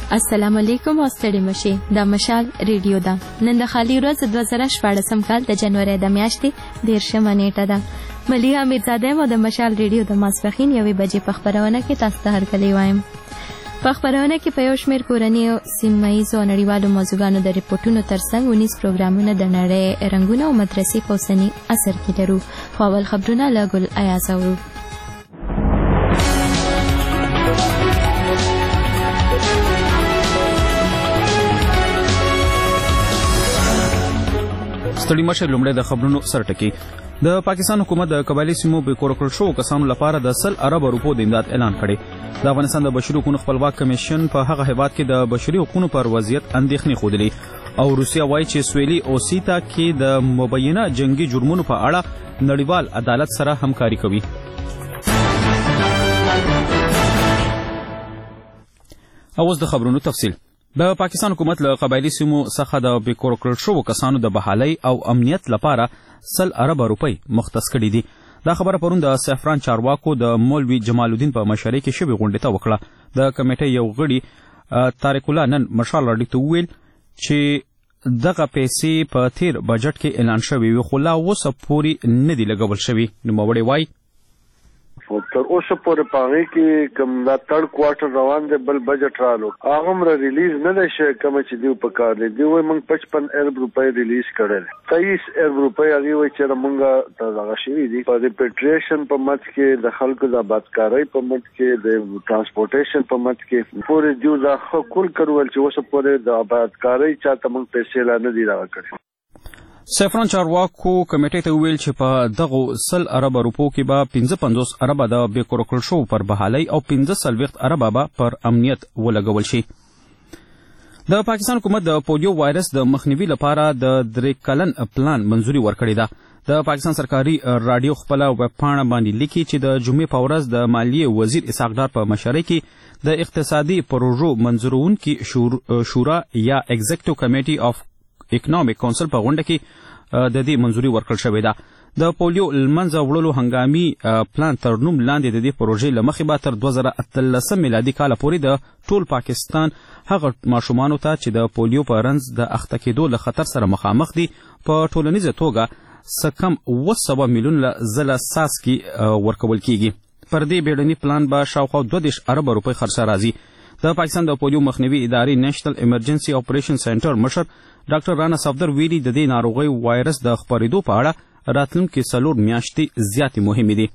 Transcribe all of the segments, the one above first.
السلام علیکم او ستړي مشي د مشال ریډیو دا نن د خالی ورځ 2014 کال د جنوري د میاشتې 13 نیټه ده مليحه میرزاده مو د مشال ریډیو د ماسپخین 1 بجې په خبرونه کې تاسو ته هرکلی وایم. په خبرونه کې په یو شمېر کورني او سیمه‌ییزو نړیوالو موضوعاتو د ریپورتونو ترڅنګ 19 پروګرامونه د نړۍ رنگونه او مدرسې په اوسني عصر کې لرو. خو اول خبرونه له ګل ایاز اورو. ستړي مشه لومړی د خبرونو سرټکی. د پاکستان حکومت د قبایلی سیمو په کورکړ شو کسانو لپاره د 100 ارب روپو د امداد اعلان کړي. د افغانستان د بشري حقوقو خپلواک کمیشن په هغه هیواد کې د بشري حقوقو پر وضعیت اندېښنې خوده او روسیا وایي چې سویلي اوسیتا کې د مبینه جنگي جرمونو په اړه نړیوال عدالت سره همکاري کوي. اوس د خبرونو تفصیل. د پاکستان حکومت له قبایلی سیمو څخه د بیکورکړ شو کسانو د بحالۍ او امنیت لپاره 100 ارب روپۍ مختص کړي دي. دا خبره پرون د سفران چارواکو د مولوي جمال الدین په مشرۍ کې شوې غونډې ته وکړه. د کمیټې یو غړي طارق الله نن مشال راډیو ته وویل چې دغه پیسې په تیر بجټ کې اعلان شوې وي خو لا اوسه پورې نه دي لګول شوي. نوموړی وایي تر اوسه پورې پاغې کې کوم دا تړ کوارټر روان دی بل بجټ رالو هغه مر ریلیز نه دی شوی کوم چې دیو په کار دی دوی موږ 55 ارب روپۍ ریلیز کړل 23 ارب روپۍ هغه وایي چې موږ ته دغه شوی دي په ریپیټریشن په مت کې د خلکو د آبادکارۍ په مت کې د ترانسپورټیشن په مت کې پورې دیو دا کول کړول چې اوسه پورې د آبادکارۍ چاته موږ پیسې لا نه دی راکړي. سفران چارواکو کمیټې ته ویل چې په دغه 100 ارب روپو کې به 55 ارب د بیکورکړ شو پر بحالۍ او 15 ارب به پر امنیت ولګول شي. د پاکستان حکومت د پولیو وایرس د مخنیوي لپاره د 3 کلن پلان منزوري ورکړې ده. د پاکستان سرکاري رادیو خپل ویب پاڼه باندې لیکي چې د جمعې په ورځ د مالیې وزیر اسحاق ډار په مشرۍ کې د اقتصادي پروژو منظورونکي شورا یا ایگزیکټیو کمیټي اف اکنامک کونسل په غونډه کې د دې منزوري ورکړل شوې ده. د پولیو لمنځه وړلو هنګامي پلان تر نوم لاندې د دې پروژې له مخې به تر 2013 میلادي کال پورې د ټول پاکستان هغه ماشومانو ته چې د پولیو په رنځ د اخته کېدو له خطر سره مخامخ دي په ټولنیزه توګه څه کم 200 میلیون ځله څاڅکي ورکول کیږي. پر دې بیړني پلان به شاوخوا 22 ارب روپۍ خرڅه راځي. د پاکستان د پولیو مخنیوي ادارې نېشنل ایمرجنسي اپریشن سنټر مشر ډاکټر رانا صفدر ویلي د دې ناروغۍ وایرس د خپرېدو په اړه راتلونکي 4 میاشتې زیاتې مهمې دي.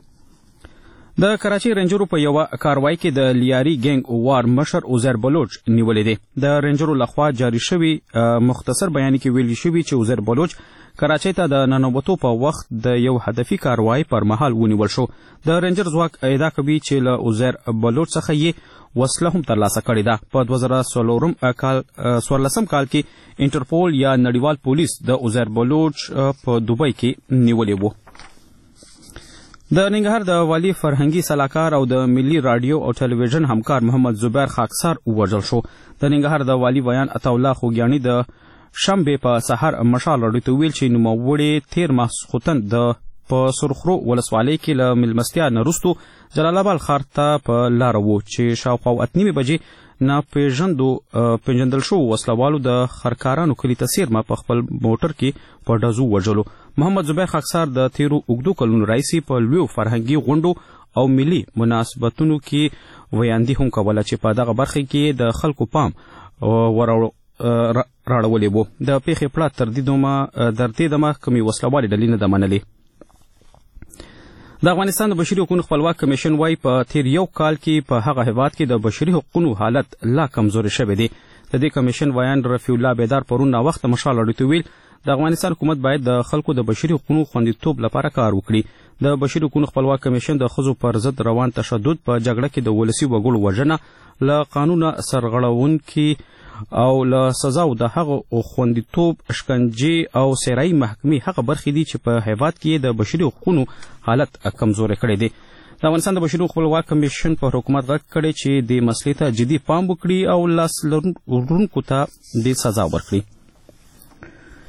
د کراچۍ رینجرو په یوه کاروایی کې د لیاري ګینګ وار مشر عزیر بلوچ نیولې دی. د رینجرو لخوا جاری شوي مختصر بیان کې ویلي شوي چې عزیر بلوچ کراچۍ ته د ننوتو په وخت د یو هدفي کاروایی پر مهال ونیول شو. د رینجر ځواک ادعا کوي چې له عزیر بلوچ څخه یې وسله هم ترلاسه کړې ده. په 2014 کال کې انټرپول یا نړیوال پولیس د عزیر بلوچ په دوبۍ کې نیولې وو. د ننګرهار د والي فرهنګي سلاکار او د ملي رادیو او ټلویزیون همکار محمد زبیر خاکسار ووژل شو. د ننګرهار د والي ویان عطاالله خوګیاني د شنبې په سحر مشال راډیو ته ویل چې نوموړي تیر ماسخوتن د په سرخرو ولسوالۍ کې له مېلمستیا نه وروستو جلال آباد ښار ته په لاره و چې شاوخوا 8 بجې ناپېژندل شوو وسلوالو د خرکارانو کلي ته څیرمه په خپل موټر کې په ډزو وژلو. محمد زبیر خاکسار د تیرو اوږدو کلونو راهیسې په لویو فرهنګي غونډو او ملي مناسبتونو کې ویاندې هم کوله چې په دغه برخه کې د خلکو پام راړولې وو. د پیښې پړه تر دې دمه کومې وسلوالې ډلې نه ده منلې. د افغانستان د بشري حقوقو خپلواک کمیشن وايي په تیر یو کال کې په هغه هیواد کې د بشري حقوقو حالت لا کمزوري شوی دی. د دې کمیشن ویان رفیع الله بیدار پرون ناوخته مشال راډیو ته ویل د افغانستان حکومت باید د خلکو د بشري حقوقو خوندیتوب لپاره کار وکړي. د بشري حقوقو خپلواک کمیشن د ښځو پر ضد روان تشدد په جګړه کې د ولسي وګړو وژنه له قانونه سرغړونکي او له سزاو د هغه خوندیتوب شکنجې او سیرایي محکمې هغه برخې دي چې په هیواد کې د بشري حقوقو حالت کمزوري کړی دی. د افغانستان د بشري حقوقو خپلواک کمیشن په حکومت غږ کړی چې د مسلې ته جدي پام وکړي او لاس لرونکو ته د سزا ورکړي.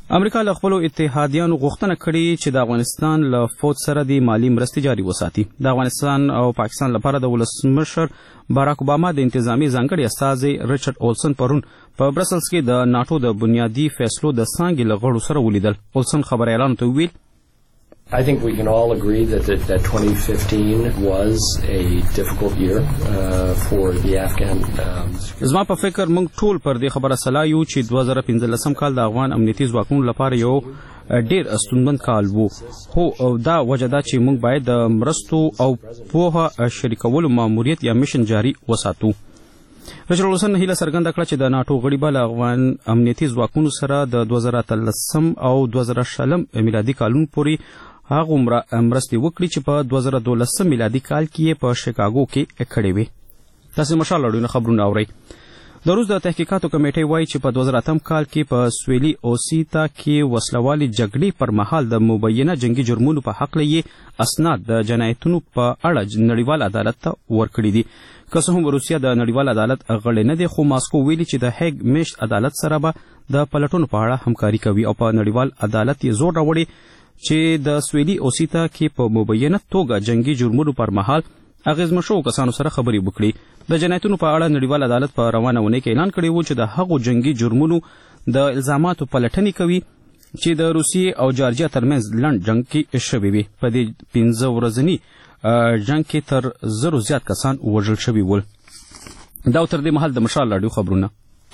امریکا له خپلو اتحادیانو غوښتنه کړې چې د افغانستان له فوج سره د مالی مرستې جاري وساتي. د افغانستان او پاکستان لپاره د ولسمشر باراک اوباما د انتظامی ځانګړي استازی ریچارډ اولسن پرون په برسلز کې د ناټو د بنیادي فیصلو د څانګې له غړو سره ولیدل. اولسن خبريالانو ته ویل I think we can all agree that 2015 was a difficult year for the Afghan. زما په فکر موږ ټول پر دې خبره سلا یو چې 2015 کال د افغان امنیتي ځواکونو لپاره یو ډیر ستونزمن کال وو. خو دا وجه ده چې موږ باید د مرستو او پوهه شریکولو ماموریت یا میشن جاري وساتو. ریچارډ اولسن هیله څرګنده کړه چې د ناټو غړي به له افغان امنیتي ځواکونو سره د 2013 او 2020 میلادي کالونو پورې هغه مرستې وکړي چې په 2012 میلادي کال کې په شیکاګو کې کړې وي. تاسو مشال اړوند خبرونه اورئ. د روس د تحقیقاتو کمیټې وایي چې په 2008 کال کې په سویلي اوسیتا کې وسلوالي جګړې پر مهال د مبینه جنگي جرمونو په حق لې اسناد د جنایتونو په اړه نړیوال عدالت ته ورکړي دي. که څه هم روسیا د نړیوال عدالت غړی نه دی، خو ماسکو ویلي چې د هیګ میشت عدالت سره به د پلټونو په اړه همکاري کوي او په نړیوال عدالت یې زور راوړي چې د سویلي اوسیتا کې په مبینه توګه جنگي جرمونو پر مهال اغیزمن شوو کسانو سره خبرې وکړي. د جنایتونو په اړه نړیوال عدالت په روانه اونۍ کې اعلان کړی و چې د هغو جنگي جرمونو د الزاماتو پلټنې کوي چې د روسیې او جارجیا ترمنځ لنډ جنگ کې شوي وي. په دې 15 ورځني جنگ کې تر 1000 زیات کسان وژل شوي ول. دا تر دې مهال د مشال راډیو خبرونه.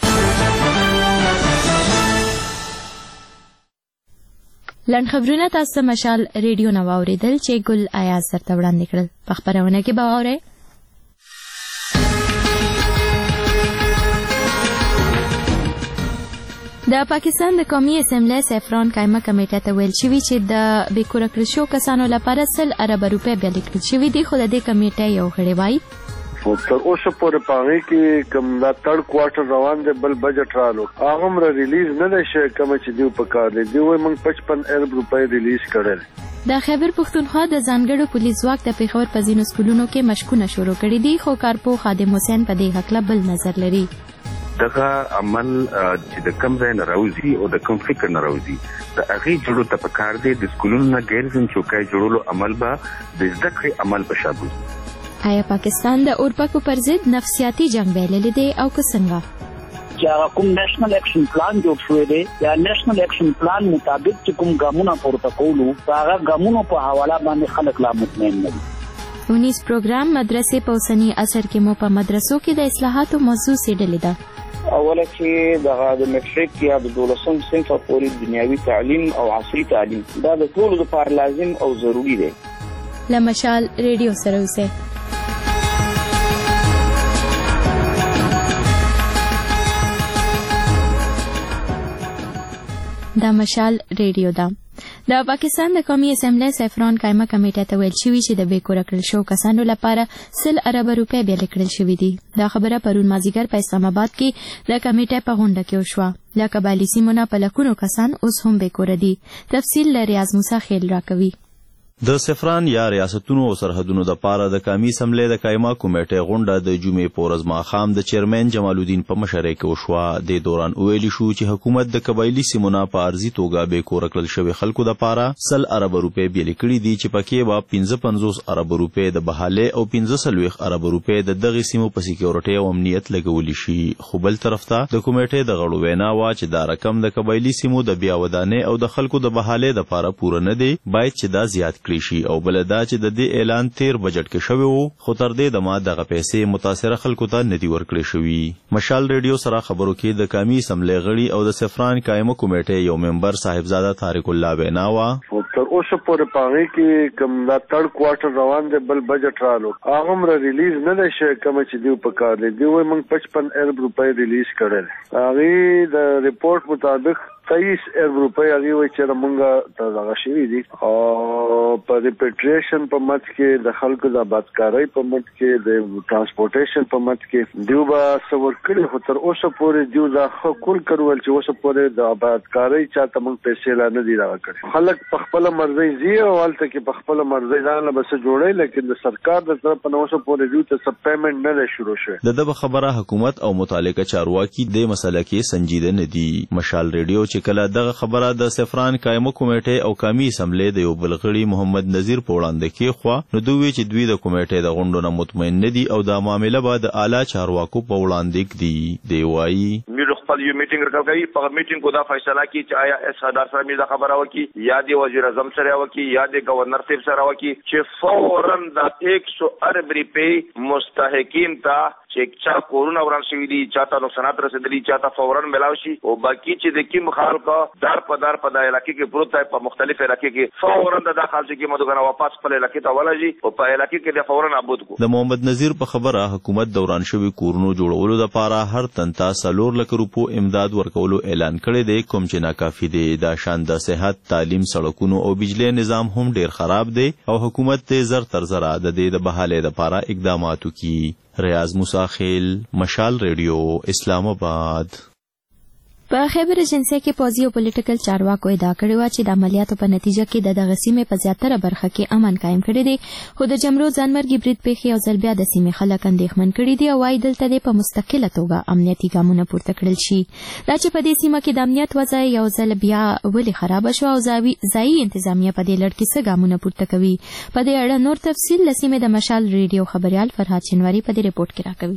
لنډ خبرونه تاسو مشال ریډیو نو اوریدل چې ګل آیاز سره وړاندې کړل. په خبرونه کې به اورئ د پاکستان د قومي اسمبلی سیفران قائمه کمیټه ته ویل شوی چې د بیکوره کړل شو کسانو لپاره 100 ارب روپۍ بیا لیکل شوی دي، خو د دې کمیټې یو غړی وایي تر اوسه پورې پاره کې کوم دا تړ کوارټر روان دی بل بجټ رالو هغه مر ریلیز نه ده شي کوم چې دیو په کار دی وای موږ 55 ارب روپۍ ریلیز کړل. د خیبر پختونخوا د ځانګړو پولیس ځواک د پیښور په ځینو سکولونو کې مشقونه شروع کړي دي، خو کارپو خادم حسین په دې حق له بل نظر لري. دغه عمل چې د کم ځای نه راوځي او د کم فکر نه راوځي د هغې جوړو ته پکار دی د سکولونو نه غیر ځین چوکۍ جوړولو عمل به د زده کړې عمل په شا بوځي. آیا پاکستان د اورپکو پر ضد نفسیاتي جنگ ویللی دی او که څنګه؟ چې کوم نېشنل اکشن پلان جوړ شوی دی یا نېشنل اکشن پلان مطابق چې کوم ګامونه پورته کولو هغه ګامونو په حواله باندې خلک لا مطمئن نه دي. 19 پروګرام مدرسې په اوسني عصر کې مو په مدرسو کې د اصلاحاتو موضوع سیډلې ده. اوله چې د میټریک یا د 12م صنف پورې دنیوي تعلیم او عصري تعلیم دا د ټولو لپاره لازم او ضروری دی. لمشال ریډیو سره اوسئ. دا مشال ریډیو ده. د پاکستان د قومي اسمبلی سیفران قائمه کمیټه ته ویل شوی چې د بیکوره کړل شو کسانو لپاره 100 ارب روپۍ بیا لیکل شوی دي. دا خبره پرون مازیګر په اسلام آباد کې د کمیټې په غونډه کې وشوه. د قبایلی سیمونو په لکونو کسان اوس هم بیکوره دي. تفصیل له ریاض موسی خیل راکوي. د سفران یا ریاستونو او سرحدونو د پاره د قومي اسمبلی د قائمه کمیټې غونډه د جمعې په ورځ ماښام د چیرمن جمال الدین په مشرۍ کې وشوه. د دوران ویلي شو چې حکومت د قبایلی سیمونو په ارزي توګه بیکوره کړل شوی خلکو د پاره 100 ارب روپۍ بیا لیکلي دي چې پکې به 55 ارب روپۍ د بحاله او 45 ارب روپۍ د دغه سیمو په سکیورټي او امنیت لګول شي. خو بل طرف ته د کمیټې د غړو وینا وا چې دا رقم د قبایلی سیمو د بیا ودانې او د خلکو د بحاله د پاره پوره نه دی، باید چې دا زیات کړی شي. او بل دا چې د دې اعلان 13 بجټ کې شوی وو، خو تر دې د ما دغه پیسې متاثره خلکو ته ندي ورکړې شوی. مشال ریډیو سره خبرو کې د قومي اسمبلی غړي او د سفران قائمه کمیټې یو ممبر صاحبزاده طارق الله بیناوا تر اوسه پورې پاره کې کوم دا تړ کوارټر روان دی بل بجټ رالو هغه مر ریلیز نه ده شي کوم چې دیو په کار دی وای موږ 55 ارب روپۍ ریلیز کړل. هغه د ریپورت مطابق 23 ارب روپۍ هغه وای چې موږ ته دغه شوی دي او په ریپیټریشن په مت کې د خلکو د آبادکارۍ په مت کې د ترانسپورټیشن په مت کې دیو با سور کړي. خو تر اوسه پورې دیو دا خپل کړول چې اوسه پورې د آبادکارۍ چاته موږ پیسې لا نه دی راکړي. خلک په خپل مرزي زی او حالت کې په خپل مرزي ځان له بس جوړي، لیکن د سرکار د طرف نه اوسه پورې دیو ته سب پیمنٹ نه شروع شوه. د خبره حکومت او متعلقه چارواکي د مسله کې سنجیده نه دي. مشال ریډیو چې کله دغه خبره د سفران قائمه کمیټې او قومي اسمبلی د یو بل غړي محمد نذیر په وړاندې کېښوه، نو دوی چې دوی د کمیټې د غونډو نه مطمئن نه دي او دا معامله به د اعلی چارواکو په وړاندې ږدي. دی وایي میرو خپل یو میټینګ راکوي، په میټینګ کو دا فیصله کی چې آیا اس هدار سره میرا خبره وکي یا دی وزیر اعظم سره وکي یا دی گورنر صاحب سره وکي چې فورن د 100 ارب روپے مستحقین ته چې چا کورونا وران شوی دي، چاته نقصانات رسیدلي، چاته فورن ملاوي شي، او باقي چې د کوم خلکو دار په علاقې کې پروت دی په مختلف علاقې کې فورن د خلکو کې مدغه واپس په علاقې ته ولجي او په علاقې کې د فورن ابود کو. د محمد نذیر په خبره حکومت دوران شوی کورونو جوړولو لپاره هر تنتا 4 لک روپو امداد ورکولو اعلان کړی دی، کوم چې ناکافي دی. دا شان د صحت، تعلیم، سړکونو او بجلی نظام هم ډیر خراب دی او حکومت ته زر تر زره د دې د بحالې لپاره اقدامات وکړي. ریاض موسی خیل، مشال ریډیو، اسلام آباد. په خیبر ایجنسی کې پوزي او پولیټیکل چارواکو ادعا کړې و چې د عملیاتو په نتیجه کې د دغه سیمې په زیاتره برخه کې امن قائم کړی دی، خو د جمرو ځانمرګي برید پیښې او ځل بیا د سیمې خلک اندېښمن کړي دي او وايي دلته د په مستقله توګه امنیتي ګامونه پورته کړل شي. دا چې په دې سیمه کې د امنیت وضع یو ځل بیا ولې خراب شو او ځایي انتظامیه په دې لړ کې څه ګامونه پورته کوي، په دې اړه نور تفصیل له سیمې د مشال ریډیو خبريال فرهاد شینواری په دې ریپورت کې راکوي.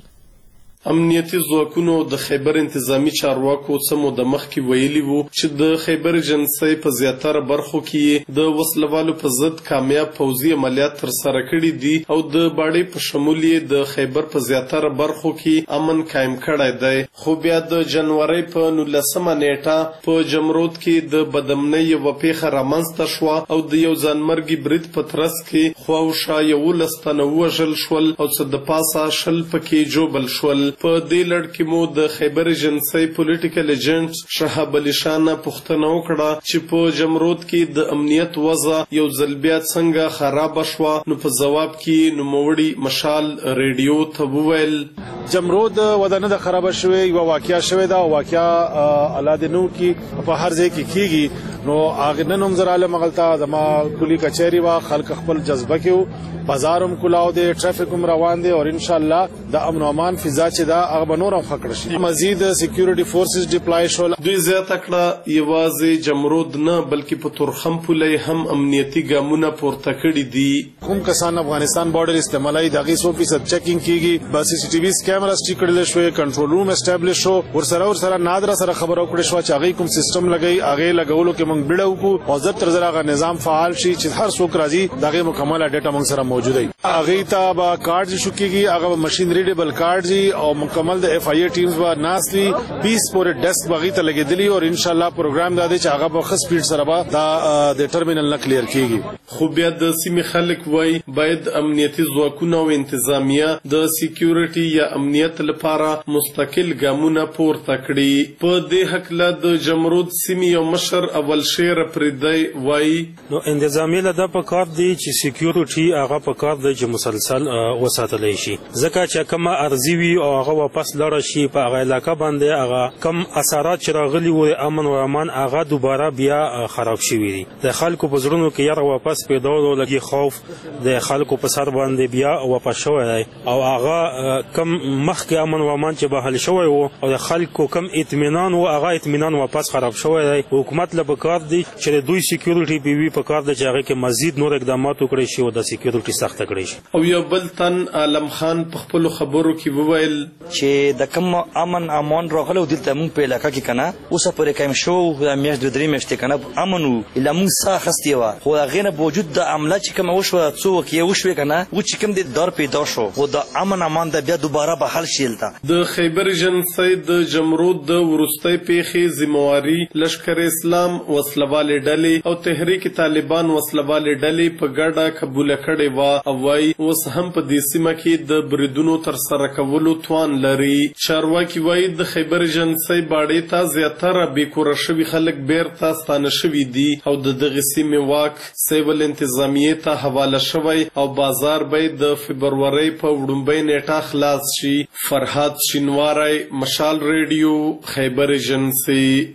امنیتي ځواکونو د خیبر انتظامی چارواکو سمو د مخ کې ویلي وو چې د خیبر ایجنسی په زیاتره برخو کې د وسلوالو په ضد کامیاب پوځي عملیات تر سره کړي دي او د باډي په شمول د خیبر په زیاتره برخو کې امن قائم کړی دی. خو بیا د جنوري په 19 نیټه په جمرود کې د بدمنۍ یو پیښه رامنځته شوه او د یو ځانمرګي برید په ترڅ کې خواوشا 11 تنه وژل شول او څه د پاسه شل پکې جوبل شول. په دې لړ کې مو د خیبر ایجنسی پولیټیکل ایجنټ شهاب علي شان پوښتنه وکړه چې په جمرود کې د امنیت وضع یو ځل بیا څنګه خراب شوه، نو په ځواب کې نوموړي مشال ریډیو ته وویل جمرود ودانه د خراب شوه یو واقعیا شوه دا واقعیا الادنو کې په هر ځای کې کیږي، نو اغه نن هم زراله مغلطه زما کلی کچهری وا خلک خپل جذبه کې بازارم کلاو دی، ټرافیک هم روان دی او ان شاء الله د امن او امان فضا چې دا هغه بنورم خکړ شي. مزید سکیورټي فورسز ډیپلای شول. دوی زیاته کړه یوازې جمرود نه بلکې په تورخم پولې هم امنیتي ګامونه پورته کړي دي. کوم کسان افغانستان بارډر استعمالي دغه 100% چیکینګ کیږي، بس سی ټي وی کیمراز چې کړل شوې، کنټرول روم اسټابلیش شو، ورسره نادر سره خبرو کړې شو چې هغه کوم سیستم لګي هغه لګولو کې موږ بیړو کو او زر تر زراغه نظام فعال شي چې هر څوک راځي دغه مکمل ډیټا موږ سره موجود دی. هغه ته با کارډ شو کیږي، هغه ماشين ریډیبل کارډ دي او مکمل د اف آی ټیمز با ناسلی 20 پورې ډیسک بغی ته لګیدلی او ان شاء الله پروګرام دا دی چې هغه په خص سپیډ سره به دا د ټرمینل نه کلیر کیږي. خو بیا د سیمې خلک وای باید امنیتي ځواکونه او انتظامیه د سکیورټي یا امنیت لپاره مستقل ګامونه پورته کړي. په دې حق له د جمرود سیمې یو مشر اول شیر پردی وای نو انتظامیه له د پکار دی چې سکیورټي هغه پکار دی چې مسلسل وساتل شي، ځکه چې کومه ارزي وي او هغه واپس لړ شي په هغه علاقه باندې هغه کم اثرات چې راغلي وي امن او امان هغه دوباره بیا خراب شي وي. د خلکو په زړونو کې یاره واپس پیدا ولګي، خوف د خلکو په سر باندې بیا واپس شوی او هغه کم مخکې امن او امان چې بحال شوی وو او د خلکو کم اطمینان او هغه اطمینان واپس خراب شوی دی. حکومت له پکار دی چې دوی سکیورټي پی وی پکار دی چې هغه کې مزید نور اقدامات وکړي شي او د سکیورټي سخت کړي شي. او یو بل تن عالم خان په خپل خبرو کې وویل چې د کم امن امان راغلو دلته مونږ په علاقه کې کنه اوسه پرې کم شو د میاشت د درې میاشتې کنه امنو الا مونږ ساه خستي و خو هغه نه بوجود د عمله چې کوم وشو څوک یې وشو کنه و چې کوم د دار پیدا شو خو د امن امان د بیا دوباره به حل شي. د خیبر ایجنسی د جمرود د ورستۍ پیښې ذمہواری لشکر اسلام وسلوالې ډلې او تحریک طالبان وسلوالې ډلې په ګډه قبول کړي و او وايي اوس هم په دې سیمه کې د بریدونو تر سره کولو توان لري. چارواکي وايي د خیبر ایجنسی باډي ته زیاتره بیکوره شوي خلک بیرته ستانه شوي دي او د دغه سیمې واک سیول انتظامیه ته حواله شوی او بازار به د فبرورۍ په وړومبۍ نیټه خلاص شي. فرهاد شینواری، مشال ریډیو، خیبر ایجنسی.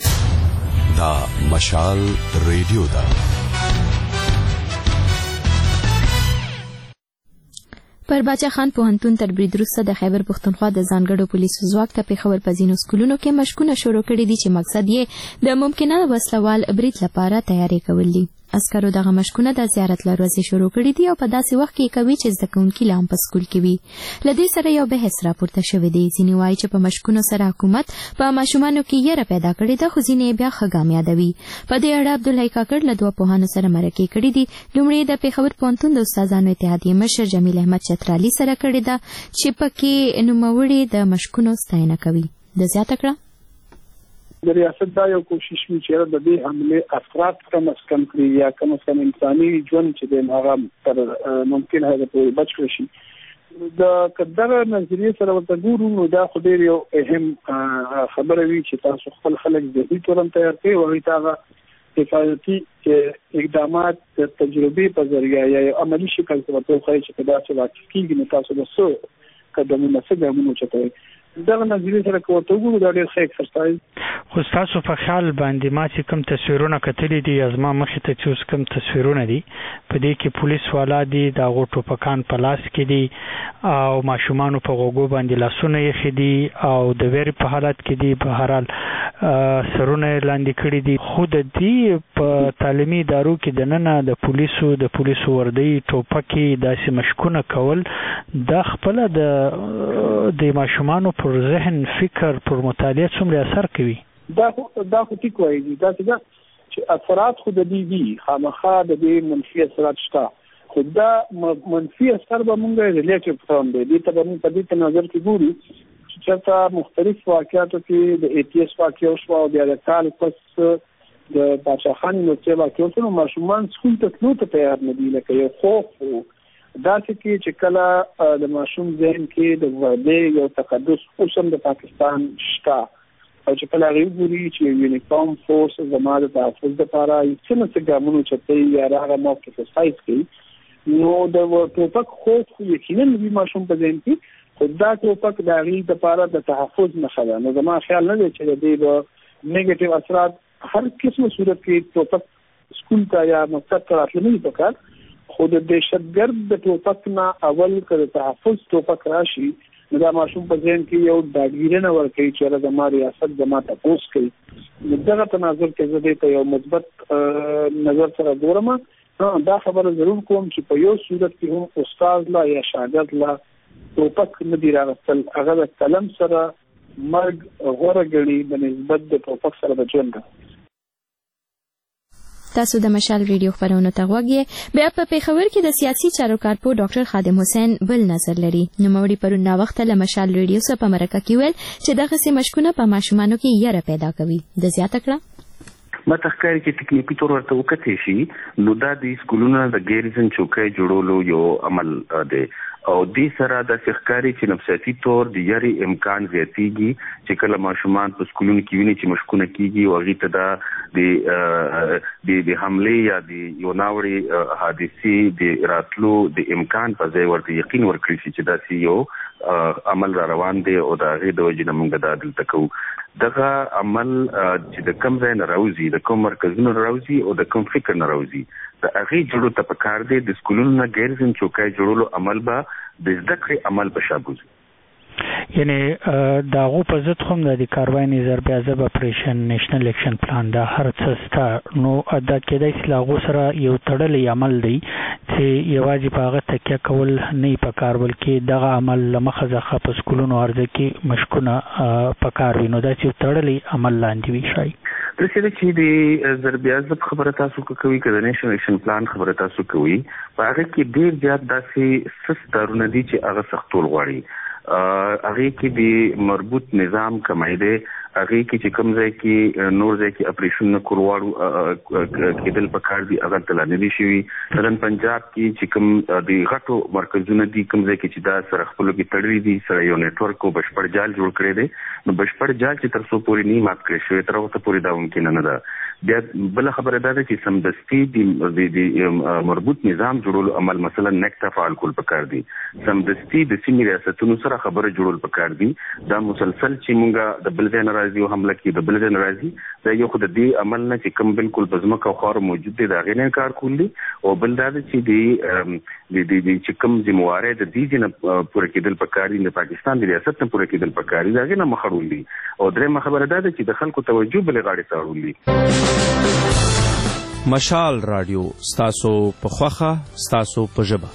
دا مشال ریډیو دا پر باچا خان پوهنتون تر برید وروسته د خیبر پښتونخوا د ځانګړو پولیسو ځواک ته پېښور په ځینو سکولونو کې مشقونه شروع کړي دي چې مقصد یې د ممکنه وسلوال برید لپاره تیاری کول دي. عسکرو دغه مشقونه د زیارت له ورځې شروع کړي دي او په داسې وخت کې کوي چې زده کوونکي لا هم په سکول کې وي. له دې سره یو بحث راپورته شوی دی. ځینې وایي چې په مشقونو سره حکومت په ماشومانو کې یره پیدا کړې ده، خو ځینې بیا ښه ګام یادوي. په دې اړه عبدالحی کاکړ له دوه پوهانو سره مرکې کړي دي. لومړی د پېښور پوهنتون د استادانو اتحادیې مشر جمیل احمد چترالي سره کړې ده چې پکې نوموړي د مشقونو ستاینه کوي. د زیاته کړه د ریاست دا یو کوشش وی چې د دې حمله افراد کم از کم کړي یا کم از کم انساني ژوند چې د هغه تر ممکن هغه په بچ شي. د قدر نظریه سره ورته ګورو نو دا خو ډېر یو اهم خبره وی چې تاسو خپل خلک د دې تورم تیار کړئ او هغه حفاظتي اقدامات د تجربې په ذریعہ یا عملی شکل سره په خای چې دا څه واقع کیږي نو تاسو د څه قدمونه څه ګامونه چتای دغه نظریه سره کوته وګورو دا ډېر ښه ایکسرسایز. خو تاسو په خیال باندې ما چې کوم تصویرونه کتلي دي ازما مخې ته چې کوم تصویرونه دي په دې کې پولیس والا دي د هغو ټوپکان په لاس کې دي او ماشومانو په غوږو باندې لاسونه یې دي او د ویرې په حالت کې دي. په هر حال سرونه لاندې کړي دي. خو د دې په تعلیمي ادارو کې دننه د پولیسو وردی ټوپکې داسې مشقونه کول دا خپله د ماشومانو پر ذهن فکر پر مطالعه څومره اثر کوي؟ دا خو ټیک وایي دا چې اثرات خو د دې دي خامخا د دې منفي اثرات شته، خو دا منفي اثر به مونږ ریلیټیو فارم دی. دې ته به مونږ په دې په نظر کې ګورو چې چېرته مختلف واقعاتو کې د ATS واقع وشوه او بیا د کال پس د باچا خان نوڅې واقع وشوه نو ماشومان سکول ته تلو ته تیار نه دي، لکه یو خوف داسې کې چې کله د ماشوم ذهن کې د وعدې یو تقدس اوس هم د پاکستان شته او چې کله هغې وګوري چې یونیفارم فورس زما د تحفظ دپاره څه نه څه ګامونه اوچتوي یا هغه موقف ایکسرسایز کوي نو د ټوپک خوف خو یقینا وي ماشوم په ذهن کې، خو دا ټوپک د هغې دپاره د تحفظ نښه ده. نو زما خیال نه دی چې د دې به نیګیټیو اثرات هر قسمه صورت کې ټوپک سکول ته یا مکتب ته راتلو نه وي پکار، خو د دهشتګرد د ټوپک نه اول که د تحفظ ټوپک راشي نو دا ماشوم په ذهن کې یو ډاډګیرنه ورکوي چې یاره زما ریاست زما تپوس کوي. نو دغه تناظر کې زه دې ته یو مثبت نظر سره ګورم. دا خبره ضرور کوم چې په یو صورت کې هم استاد لا یا شاګرد لا ټوپک نه دي راغستل، هغه د قلم سره مرګ غوره ګڼي په نسبت د ټوپک سره د ژوند. تاسو د مشال ریډیو خبرونو ته غوږ یې. بیا په پېښور کې د سیاسي چارو کارپو ډاکټر خادم حسین بل نظر لري. نوموړي پرون ناوخته له مشال ریډیو سره په مرکه کې ویل چې دغسې مشقونه په ماشومانو کې یره پیدا کوي. د زیاته کړه ما تخکاری چې تکنیکی طور ورته وکتې شي نو دا د سکولونو د ګیرزن چوکۍ جوړولو یو عمل دی او دې سره د ښکاري چې نفسیاتي طور د یاري امکان زیاتېږي چې کله ماشومان په سکولونو کې ویني چې مشقونه کیږي او هغې ته دا د حملې یا د یو ناوړې حادثې د راتلو د امکان په ځای ورته یقین ورکړي شي چې داسې یو عمل را روان دی او د هغې د وجې نه موږ دا دلته کوو. دغه عمل چې د کوم ځای نه راوځي، د کوم مرکزونو راوځي او د کوم فکر نه راوځي، د هغې جوړو ته پکار دی د سکولونو نه غیر ځین چوکۍ جوړولو عمل به د زده کړې عمل په شا بوځي. یعنی د هغو په ضد خو هم د کاروای نظر بیا ضب اپریشن نیشنل اکشن پلان دا هر څه سته نو دا کېدای شي له هغو سره یو تړلی عمل دی چې یوازې په هغه تکیه کول نه یې پکار، بلکې دغه عمل له مخه څخه په سکولونو عرضه کې مشقونه پکار وي نو داسې یو تړلی عمل لاندې وي. شاید داسې ده چې د ضربیازب خبره تاسو کوي که د نیشنل اکشن پلان خبره تاسو کوي په هغه کې ډېر زیات داسې سست کارونه دي چې هغه سختول غواړي. هغې کې د مربوط نظام کمی دی، هغې کې چې کوم ځای کې نور ځای کې اپریشنونه کورواړو کېدل پکار دي هغه ته لا نه دي شوي. مثلا پنجاب کې چې کوم د غټو مرکزونه دي کوم ځای کې چې دا سره خپلو کې تړلي دي سره یو نیټورک او بشپړ جال جوړ کړی دی نو بشپړ جال چې تر څو پورې نه مات کړی شوی تر هغه پورې دا ممکنه نه ده. بیا بل خبره ده چې سمدستي د مربوط نظام جوړولو عمل مثلا نکته فعال کول پکار دي سمدستي د سیمې ریاستونو سره خبره جوړول پکار دي دا مسلسل چې مونږه د بل ځای نه راځي او حمله کوي د بل ځای نه راځي دا یو خو د دې عمل نه چې کوم بالکل په ځمکه او خاور موجود دی دا غي نه کار کولی او بل دا چې د چې کوم ذمہواره د دې نه پوره کېدل پکار دي د پاکستان د ریاست نه پوره کېدل پکار دي دا غي نه مخړول دي او درې خبره ده چې د خلکو توجه بل غاړي ته وړي مشال رادیو ستاسو په خوخه ستاسو په ژبه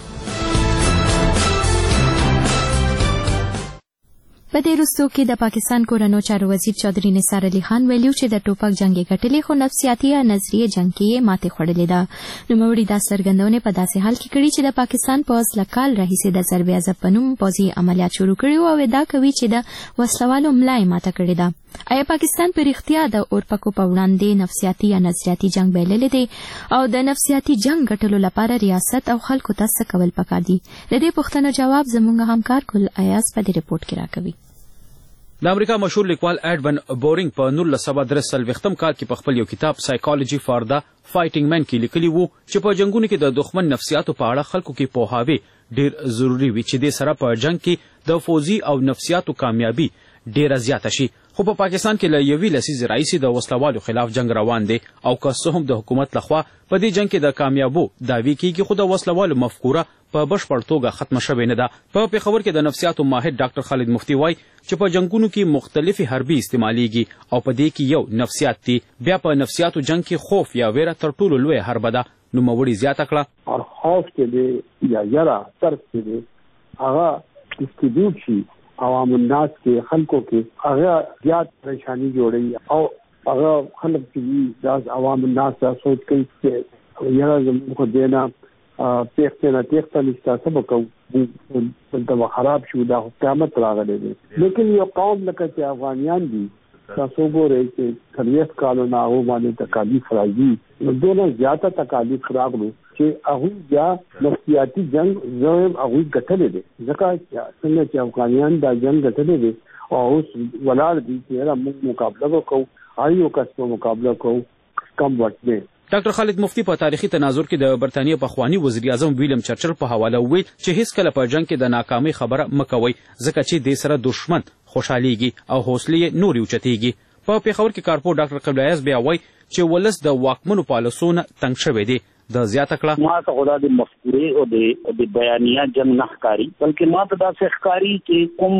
په دې وروستو کې د پاکستان کورنو چارو وزیر چودھری نثار علي خان ویلي چې د ټوپک جنگ یې ګټلې خو نفسیاتي یا نظریه جنگ کې یې ماتې خوړلې ده. نوموړي دا څرګندونه په داسې حال کې کړې چې د پاکستان پوځ له کال راهیسې د ضرب عضب په نوم پوځي عملیات شروع کړي او ادعا کوي چې د وسلوالو ملا یې ماته کړې ده. آیا پاکستان په رښتیا د اورپکو په وړاندې نفسیاتي یا نظریاتي جنگ بایللی دی او د نفسیاتي جنگ ګټلو لپاره ریاست او خلکو ته څه کول پکار دي؟ د دې پوښتنو جواب زموږ همکار ګل ایاز په دې رپورټ کې راکوي. د امریکا مشهور لیکوال اډون بورینګ په 1943 کال کې په خپل یو کتاب سایکالوجي فار د فایټینګ مین کې لیکلی وو چې په جنگونو کې د دښمن نفسیاتو په اړه خلکو کې پوهاوی ډیر ضروری وي چې د سره په جنگ کې د فوزي او نفسیاتو کامیابی ډیره زیاته شي. خو په پاکستان کې له یوې لسیزې راهیسې د وسلوالو خلاف جنگ روان دی او که څه هم د حکومت لخوا په دې جنگ کې د کامیابو دعوی کیږي خو د وسلوالو مفکوره په بشپړ توګه ختمه شوې نه ده. په پېښور کې د نفسیاتو ماهر ډاکټر خالد مفتي وایي چې په جنگونو کې مختلفي حربي استعمالیږي او په دې کې یو نفسیات دي. بیا په نفسیاتو جنگ کې خوف یا ویره تر ټولو لوی حربه ده. نوموړي زیاته کړه اور خوف کې دی یا یرا ترس کې دی هغه استدیو شي عوام الناس کې خلکو کې هغه زیات پریشانی جوړي او هغه خلک چې د عوام الناس ته سوچ کوي چې یاره زموږ دینا پیښته نشته سبا کوم د خراب شو دا قیامت راغلی دی. لیکن یو قوم لکه چې افغانیان دي تاسو ګورئ چې 30 کالونه هغه باندې تکالیف راځي نو دونه زیاته تکالیف راغلو چې هغه بیا نفسیاتي جنگ زویم هغه ګټلې دي ځکه چې څنګه چې افغانیان دا جنگ ګټلې دي او اوس ولار دي چې موږ مقابله وکړو آیو کسو مقابله کوو کم وخت دی. ډاکټر خالد مفتی په تاریخي تناظر کې د برتانیې پخوانی وزیر اعظم ویلیم چرچل په حواله وویل چې هیڅ کله په جنگ کې د ناکامۍ خبره مکوئ ځکه چې د سره دشمن خوشحاليږي او حوصلې نور اوچتېږي. په پېښور کې کارپور ډاکټر قبل ایاز بیا وایي چې ولس د واکمنو پالیسونه تنګ شوی دی. د زیاته کړه ما ته خدا د مفکورې او د بیانیه جنگ نه ښکاري بلکې ما ته داسې ښکاري چې کوم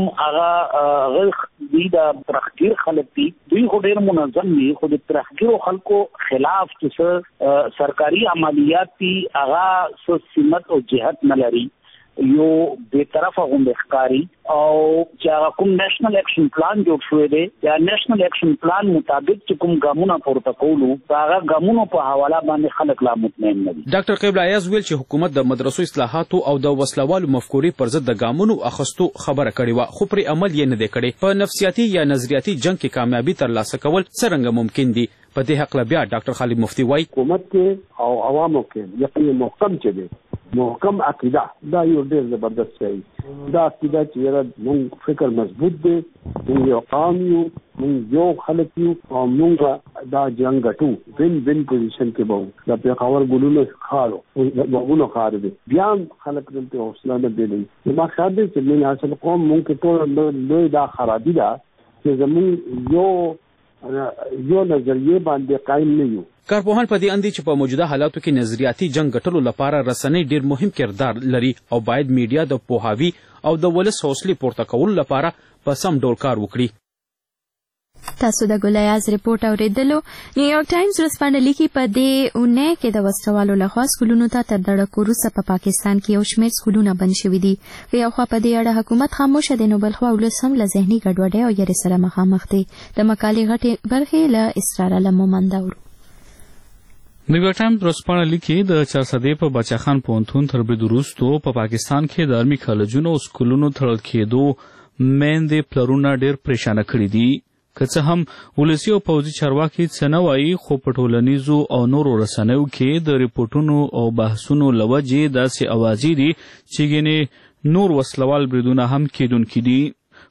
هغه دوی د ترخګیر خلک دي دوی خو ډېر منظم دي خو د ترخګیرو خلکو خلاف چې سرکاري عملیات دي هغه څه سمت او جهت نه لري یو بے طرفه غونډه ښکاری او چې کوم نېشنل اکشن پلان جوړ شوی دی یا نېشنل اکشن پلان مطابق چې کوم ګامونه پورته کولو هغه ګامونو په حواله باندې خلک لا مطمئن نه دي. ډاکټر قبل ایاز ویل چې حکومت د مدرسو اصلاحاتو او د وسلوالو مفکورې پر ضد د ګامونو اخستو خبره کړې و خو پر عمل یې نه دی کړی. په نفسیاتي یا نظریاتي جنگ کې کامیابی ترلاسه کول څنګه ممکن دي؟ په دې حق بیا ډاکټر خالد مفتی وایي حکومت کې او عوامو کې یقین محکم چي دي محکم عقیده دا یو ډېر زبردست شی دا عقیده چې موږ فکر مضبوط دی موږ یو قوم یو موږ یو خلک یو او موږ دا جنگ ګټو وین پوزیشن کې به دا پیښور ګلونو خارو وګونو خار دي بیا خلک دلته حوصله نه دی ما خیال دی چې موږ اصل قوم موږ کې ټول لوی دا خرابي ده چې زموږ یو نظریه باندې قائم نه یو. کارپوهان په دې اندي چې په موجوده حالاتو کې نظریاتي جنگ ګټلو لپاره رسنۍ ډیر مهم کردار لري او باید میډیا د پوهاوی او د ولس حوصله پورته کولو لپاره په سم ډول کار وکړي. تاسو د ګولیاز رپورټ اوریدلو. نیویارک ټایمز ورځپاڼه لیکي په دې اونۍ کې د وسلوالو لخوا سکولونو ته تر دړکو وروسته په پاکستان کې یو شمېر سکولونه بند شوي دي. یو خوا په دې اړه حکومت خاموشه دی نو بل خوا ولس هم له ذهني ګډوډۍ او یرې سره مخامخ دی. د مقالې غټې برخې له اسرار لمومند اورو. نیویارک ټایمز ورځپاڼه لیکي د چارسدې په بچاخان پوهنتون تر برید وروسته په پاکستان کې د علمي کالجونو او سکولونو تړل کېدو میندې پلرونه ډېر پریشانه کړي دي. که څه هم ولسي او پوځي چارواکي څه نه وایي خو په ټولنیزو او نورو رسنیو کې د ریپورټونو او بحثونو له وجې داسې اوازې دي چې ګینې نور وسلوال بریدونه هم کېدونکي دي.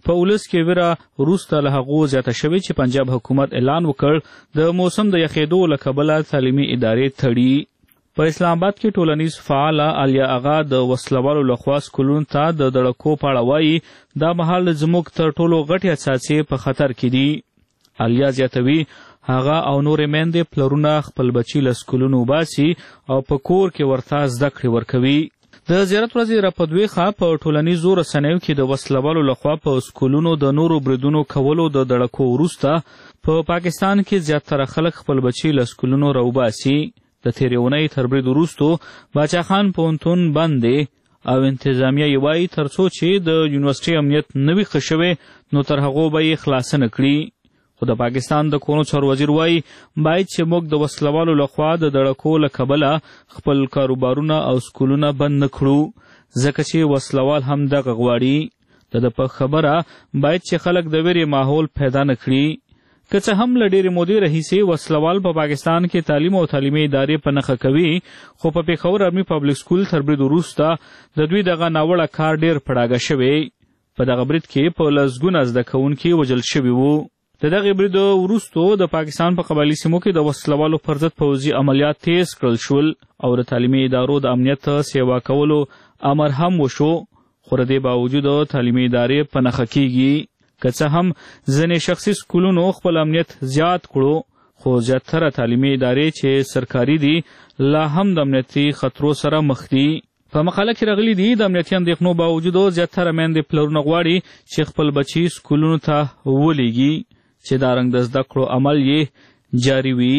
په ولس کې ویره وروسته له هغو زیاته شوې چې پنجاب حکومت اعلان وکړ د موسم د یخېدو له کبله تعلیمي ادارې تړي. په اسلام آباد کې ټولنیز فعاله علیا اغا د وسلوالو لخوا سکولونو ته د دړکو په اړه وایي دا مهال زموږ تر ټولو غټې اساسې په خطر کې دي. علیا زیاتوي هغه او نورې میندې پلرونه خپل بچي له سکولونو وباسي او په کور کې ورته زده کړې ورکوي. د زیارت ورځې راپدویخه په ټولنیزو رسنیو کې د وسلوالو لخوا په سکولونو د نورو بریدونو کولو د دړکو وروسته په پاکستان کې زیاتره خلک خپل بچي له سکولونو راوباسي. د تېرې اونۍ تر برید وروستو باچا خان پوهنتون بند دی او انتظامیه یې وایي تر څو چې د یونیورسټۍ امنیت نه وي ښه شوی نو تر هغو به یې خلاصه نه کړي. خو د پاکستان د کورونو چارو وزیر وایي باید چې موږ د وسلوالو لخوا د دړکو له کبله خپل کاروبارونه او سکولونه بند نه کړو ځکه چې وسلوال هم دغه غواړي. د ده په خبره باید چې خلک د ویرې ماحول پیدا نه کړي. که څه هم له ډېرې مودې راهیسې وسلوال په پاکستان کې تعلیم او تعلیمي ادارې په نښه کوي خو په پېښور آرمي پبلیک سکول تر برید وروسته د دوی دغه ناوړه کار ډېر په ډاګه شوی. په دغه برید کې په لسګونه زده کوونکي وژل شوي وو. د دغې برید وروستو د پاکستان په قبایلي سیمو کې د وسلوالو پر ضد پوځي عملیات تیز کړل شول او د تعلیمي ادارو د امنیت سیوا کولو امر هم وشو خو د دې باوجود تعلیمي ادارې په نښه کیږي. که څه هم ځینې شخصي سکولونو خپل امنیت زیات کړو خو زیاتره تعلیمي ادارې چې سرکاري دي لا هم د امنیتي خطرو سره مخ دي. په مقاله کې راغلي دي د امنیتي اندېښنو باوجود زیاتره میندې پلرونه غواړي چې خپل بچي سکولونو ته ولیږي چې دا رنګ د زده کړو عمل یې جاري وي.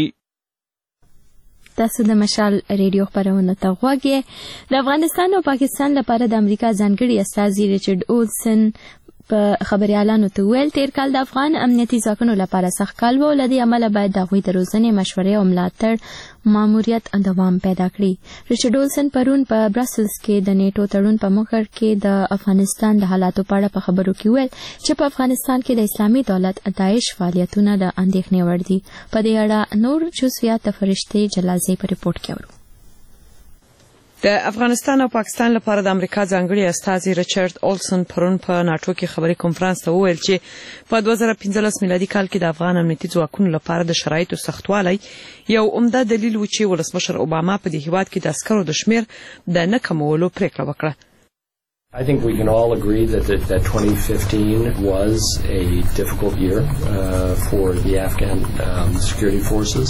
تاسو د مشال ریډیو خپرونه ته غوږ یې. د افغانستان او پاکستان لپاره د امریکا ځانګړي استازي ریچارډ اولسن په خبريالانو ته ویل تیر کال د افغان امنیتي ځواکونو لپاره سخت کال و لدی عمله باید د هغوی د روزنې مشورې او ملاتړ ماموریت دوام پیدا کړي. ریچارډ اولسن پرون په برسلز کې د نیټو تړون په مخر کې د افغانستان د حالاتو په اړه په خبرو کې ویل چې په افغانستان کې د اسلامي دولت داعش فعالیتونه د اندېښنې وړ دي. په دې اړه نور جزئیات د فرشتې جلازي په ریپورت کې اورو. د افغانستان او پاکستان لپاره د امریکا ځانګړي استازي ریچارډ اولسن پرون په ناټو کې خبري کنفرانس ته وویل چې په 2015 میلادي کال کې د افغان امنیتي ځواکونو لپاره د شرایطو سختوالی یو عمده دلیل و چې ولسمشر اوباما په دې هیواد کې د عسکرو د شمیر د نه کمولو پریکړه وکړه. I think we can all agree that 2015 was a difficult year for the Afghan security forces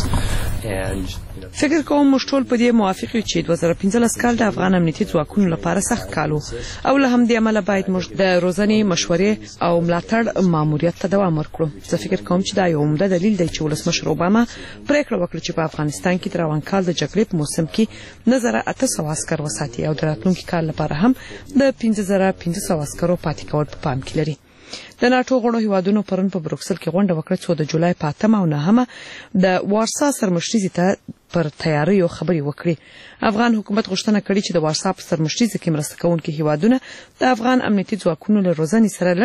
and فکر کوم موږ ټول په دې موافق یو چې 2015 کال د افغان امنیتي ځواکونو لپاره سخت کال و او له همدې امله باید موږ د روزنې مشورې او ملاتړ ماموریت ته دوام ورکړو. زه فکر کوم چې دا یو عمده دلیل دی چې ولسمشر اوباما پریکړه وکړه چې په افغانستان کې د روان کال د جګړې په موسم کې 9800 عسکر وساتي او د راتلونکي کال لپاره هم د 5500 عسکرو پاتې کول په پام کې لري. د ناټو غړو هیوادونو پرون په بروکسل کې غونډه وکړه چې د جولای په 8 او 9 د وارسا سرمشريزي ته پر تیاریو خبري وکړي. افغان حکومت غوښتنه کړې چې د وارسا په سرمشريزي کې مرسته کوونکي هیوادونه د افغان امنیتي ځواکونو له روزنې سره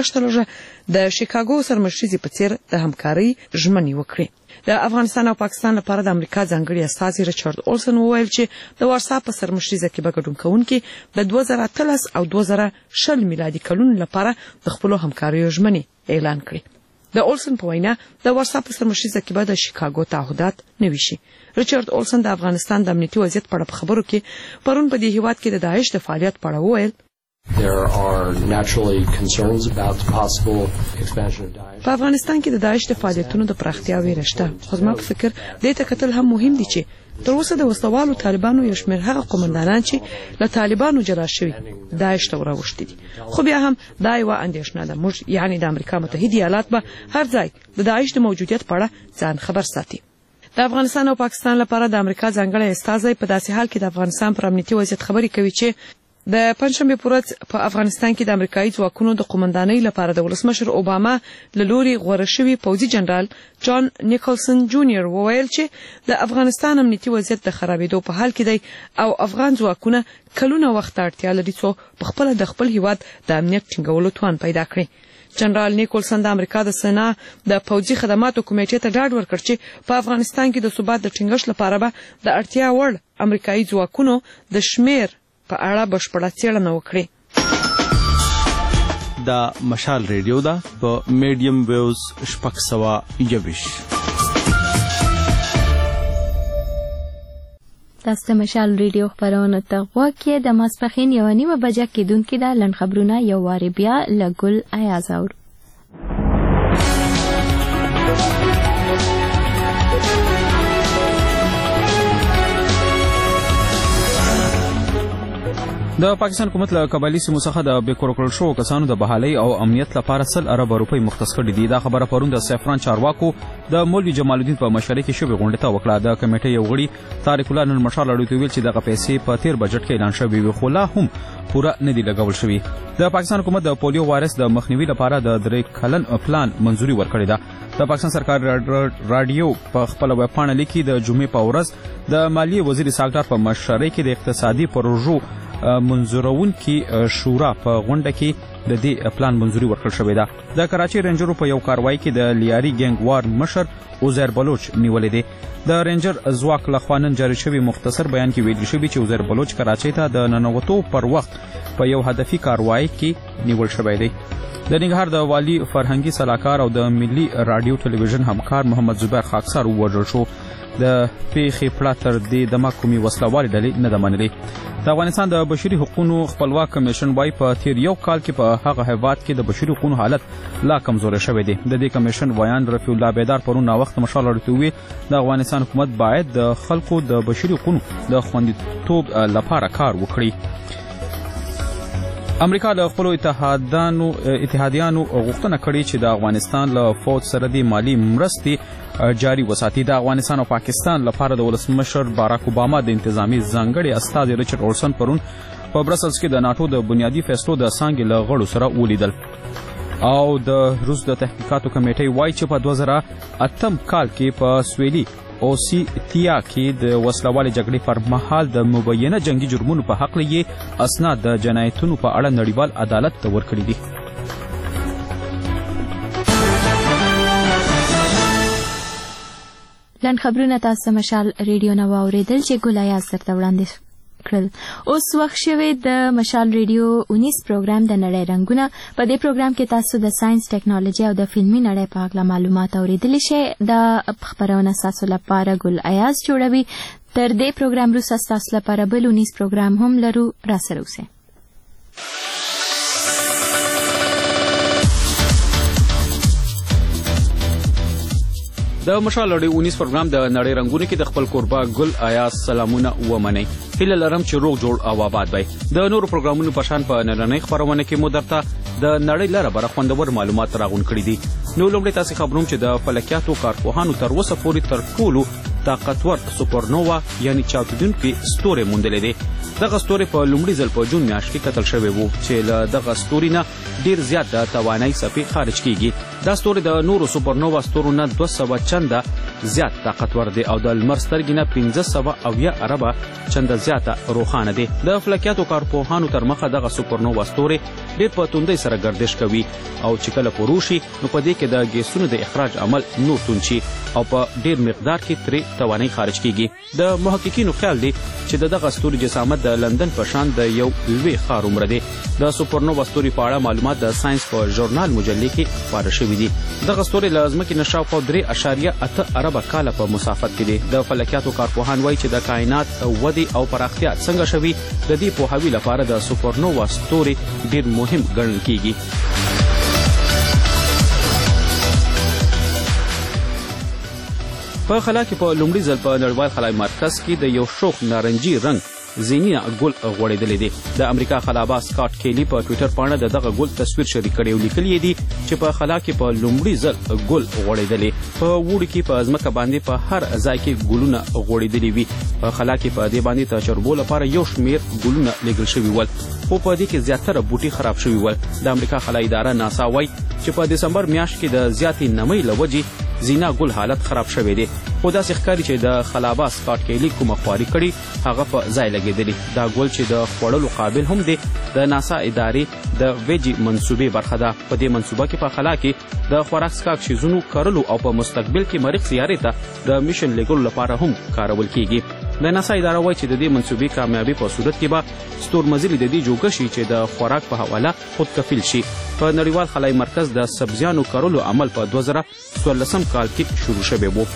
لږ د شیکاګو سرمشريزي په څیر د همکارۍ ژمنې وکړي. د افغانستان او پاکستان لپاره د امریکا ځانګړي استازي ریچارډ اولسن وویل چې د وارسا په سرمشريزه کې به ګډون کوونکي د 2013 او 2020 میلادي کلونو لپاره د خپل همکاریو ژمنې اعلان کړي. د اولسن په وینا د وارسا په سرمشريزه کې به د شیکاګو تعهدات نوي شي. ریچارډ اولسن د افغانستان د امنیتي وضعیت په اړه خبرو کې پرون په دې هیواد کې د داعش د فعالیت په اړه وویل There are naturally concerns about the possible expansion of Daesh. په افغانستان کې د داعش د فعالیتونو د پراختیا ویره شته. خو زما په فکر دې ته کتل هم مهم دي چې تر اوسه د وسلوالو طالبانو یو شمېر هغه قومندانان چې له طالبانو جلا شوي داعش ته وراوښتي دي. خو بیا هم دا یوه اندېښنه ده. موږ یعنې د امریکا متحده ایالات به هر ځای د داعش د موجودیت په اړه ځان خبر ساتي. د افغانستان او پاکستان لپاره د امریکا ځانګړی استازی په داسې حال کې د افغانستان پر امنیتي وضعیت خبرې کوي چې د پنځشنبه په ورځ په افغانستان کې د امریکایي ځواکونو د قومندانۍ لپاره د ولسمشر اوباما له لوري غوره شوی پوځي جنرال جان نیکلسن جونیور وویل چې د افغانستان امنیتي وضعیت د خرابېدو په حال کې دی او افغان ځواکونه کلونه وخت اړتیا لري څو په خپل د خپل هیواد د امنیت ټینګولو توان پیدا کړي. جنرال نیکلسن د امریکا د سنا د پوځي خدماتو کمیټې ته ډاډ ورکړ چې په افغانستان کې د ثبات د ټینګښت لپاره به د اړتیا وړ امریکایي ځواکونو د شمیر په اړه بشپړه څېړنه وکړي. دا مشال ریډیو دا په میډیم ویوز 621. تاسو ته مشال ریډیو خبرونه ته غوږ د ماسپخین 1:30 بجې کېدونکې د لنډ خبرونه یو واری بیا لګل ایاز اور. د پاکستان حکومت له قبایلی سیمو څخه د بیکور کړل شوو کسانو د بحالۍ او امنیت لپاره 100 ارب روپۍ مختص کړي دي. دا خبره پرون د سیفران چارواکو د مولوي جمال الدین په مشرۍ کې شوې غونډې ته وکړه. د کمیټې یو غړي طارق الله نن مشال اړوي ویل چې دغه پیسې په تیر بجټ کې اعلان شوې وي خو لا هم پوره نه دي لګول شوي. د پاکستان حکومت د پولیو وایرس د مخنیوي لپاره د 3 کلن پلان منځوري ورکړې ده. د پاکستان سرکار رادیو په خپل ویب پاڼه لیکي د جمعې په ورځ د مالیې وزیر ساګدار په مشرۍ کې د اقتصادي پروژو منظورونکي شورا په غونډه کې د دې پلان منځوري ورکړل شوې ده. د کراچي رینجرو په یو کاروایی کې د لیاري ګینګ وار مشر عزیر بلوچ نیولې دی. د رینجر ځواک لخوا نن جاری شوی مختصر بیان کې ویل شوی چې عزیر بلوچ کراچي ته د ننوتو پر وخت په یو هدفي کاروایی کې نیول شوی دی. د ننګرهار د والی فرهنګي صلاحکار او د ملي رادیو ټلویزیون همکار محمد زبیر خاکسار ووژل شو. د پیښې پړه تر دې دمه کومې وسلوالې ډلې نه ده منلې. د افغانستان د بشري حقوقو خپلواک کمیشن وايي په تیر یو کال کې په هغه هیواد کې د بشري حقوقو حالت لا کمزوري شوی دی. د دې کمیشن ویان رفیع الله بیدار پرون وخت مشال اړوي د افغانستان حکومت باید د خلکو د بشري حقوقو د خوندیتوب لپاره کار وکړي. امریکا له خپل اتحادیانو غوښتنه کړې چې د افغانستان له فوج سره د مالی مرستې جاری وساتي. د افغانستان او پاکستان لپاره د ولسمشر باراک اوباما د انتظامی ځانګړي استازي ریچارډ اورسن پرون په برسلز کې د ناتو د بنیادی فیصلو د څانګې له غړو سره ولیدل. او د روس د تحقیقاتو کمیټې وایي چې په 2008 کال کې په سویلي اوسیتیا کې د وسلوالې جګړې پر مهال د مبینه جنگي جرمونو په حق یې اسناد د جنایتونو په اړه نړیوال عدالت ته ورکړي دي. لنډ خبرونه تاسو مشال ریډیو نه واوریدل چې ګولای سره وړاندې کړل. اوس وخت شوی د مشال ریډیو 19 پروګرام د نړۍ رنگونه. په دې پروګرام کې تاسو د ساينس ټیکنالوژي او د فلمي نړۍ په اړه معلومات اوریدلی شئ. د خبرونه تاسو لپاره ګل ایاز جوړوي. تر دې پروګرام وروسته تاسو لپاره بل 19 پروګرام هم لرو. را سره اوسئ. د مشال اړوي 19 پروګرام د نړۍ رنگونه کې د خپل قربا ګل ایاز سلامونه ومنئ. هیله لرم چې روغ جوړ او آباد وي. د نورو پروګرامونو په شان په نننۍ خبرونه کې مو درته د نړۍ لپاره بر خوندور معلومات راغون کړي دي. نو لومړی تاسو خبروم چې د فلکیاتو کارپوهانو تر اوسه پورې تر ټولو طاقتور سوپرنووا یعنی چاودونکي ستوري موندلې دي. دغه ستوري په لومړي ځل په جون میاشت کې کتل شوی وو چې له دغه ستوري نه ډیر زیات د توانایي څپې خارج کیږي. دا ستوري د نورو سوپرنووا ستورو نه 200 چنده زیات طاقتور دي او د لمر سترګې نه 1500 اربه چنده زیاته روښانه دي. د فلکیاتو کارپوهانو تر مخه دغه سوپرنووا ستوري ډیر په توندۍ سره گردش کوي او چې کله پروشي نو په دې کې د ګیسونو د اخراج عمل نور تونچی او په ډیر مقدار کې ترې توانایي خارج کیږي. د محققینو خیال دی چې دغه ستوري جسامت د لندن په شان د یو لوی ښار عمر دی. د سوپرنووا ستوري په اړه معلومات د ساينس په ژورنال مجلې کې خپاره شوي دي. دغه ستوري له ځمکې نه شاوخوا 3.8 اربه کاله په مسافت کې دي. د فلکیاتو کارپوهان وایي چې د کائنات ودې او پراختیا څنګه شوي د دې پوهاوي لپاره د سوپرنووا ستوري ډیر مهم ګڼل کیږي. په خلا کې په لومړي ځل په نړیوال خلای مرکز کې د یو شوخ نارنجي رنګ زینیه ګل غوړېدلې دي. د امریکا خلاباز سکاټ کیلی په ټوئیټر باندې دغه ګل تصویر شریک کړی او لیکلی دی چې په خلا کې په لومړي ځل ګل غوړېدلې. په وړي کې په ځمکه باندې په هر ځای کې ګلونه غوړېدلې وي. په خلا کې په دې باندې تجربو لپاره یو شمیر ګلونه لګل شوي ول خو په دې کې زیاتره بوټي خراب شوي ول. د امریکا خلای اداره ناسا وایي چې په دسمبر میاشت کې د زیاتې نمۍ لوجې زینا ګل حالت خراب شوی دی. خو داسې ښکاري چې د خلاباز سکاټ کیلی کومه خواري کړي هغه په ځای لګېدلې. دا ګل چې د خوړلو قابل هم دی د ناسا ادارې د ویجی منصوبې برخه ده. په دې منصوبه کې په خلا کې د خوراک څښاک شیزونو کرلو او په مستقبل کې مریخ سیارې ته د میشن لګولو لپاره هم کارول کیږي. د ناسا اداره وایي چې د دې منصوبې کامیابی په صورت کې به ستورمزلي د دې جوګه شي چې د خوراک په حواله خودکفیل شي. په نړیوال خلای مرکز د سبزیانو کرلو عمل په 2014 کال کې شروع شوی و.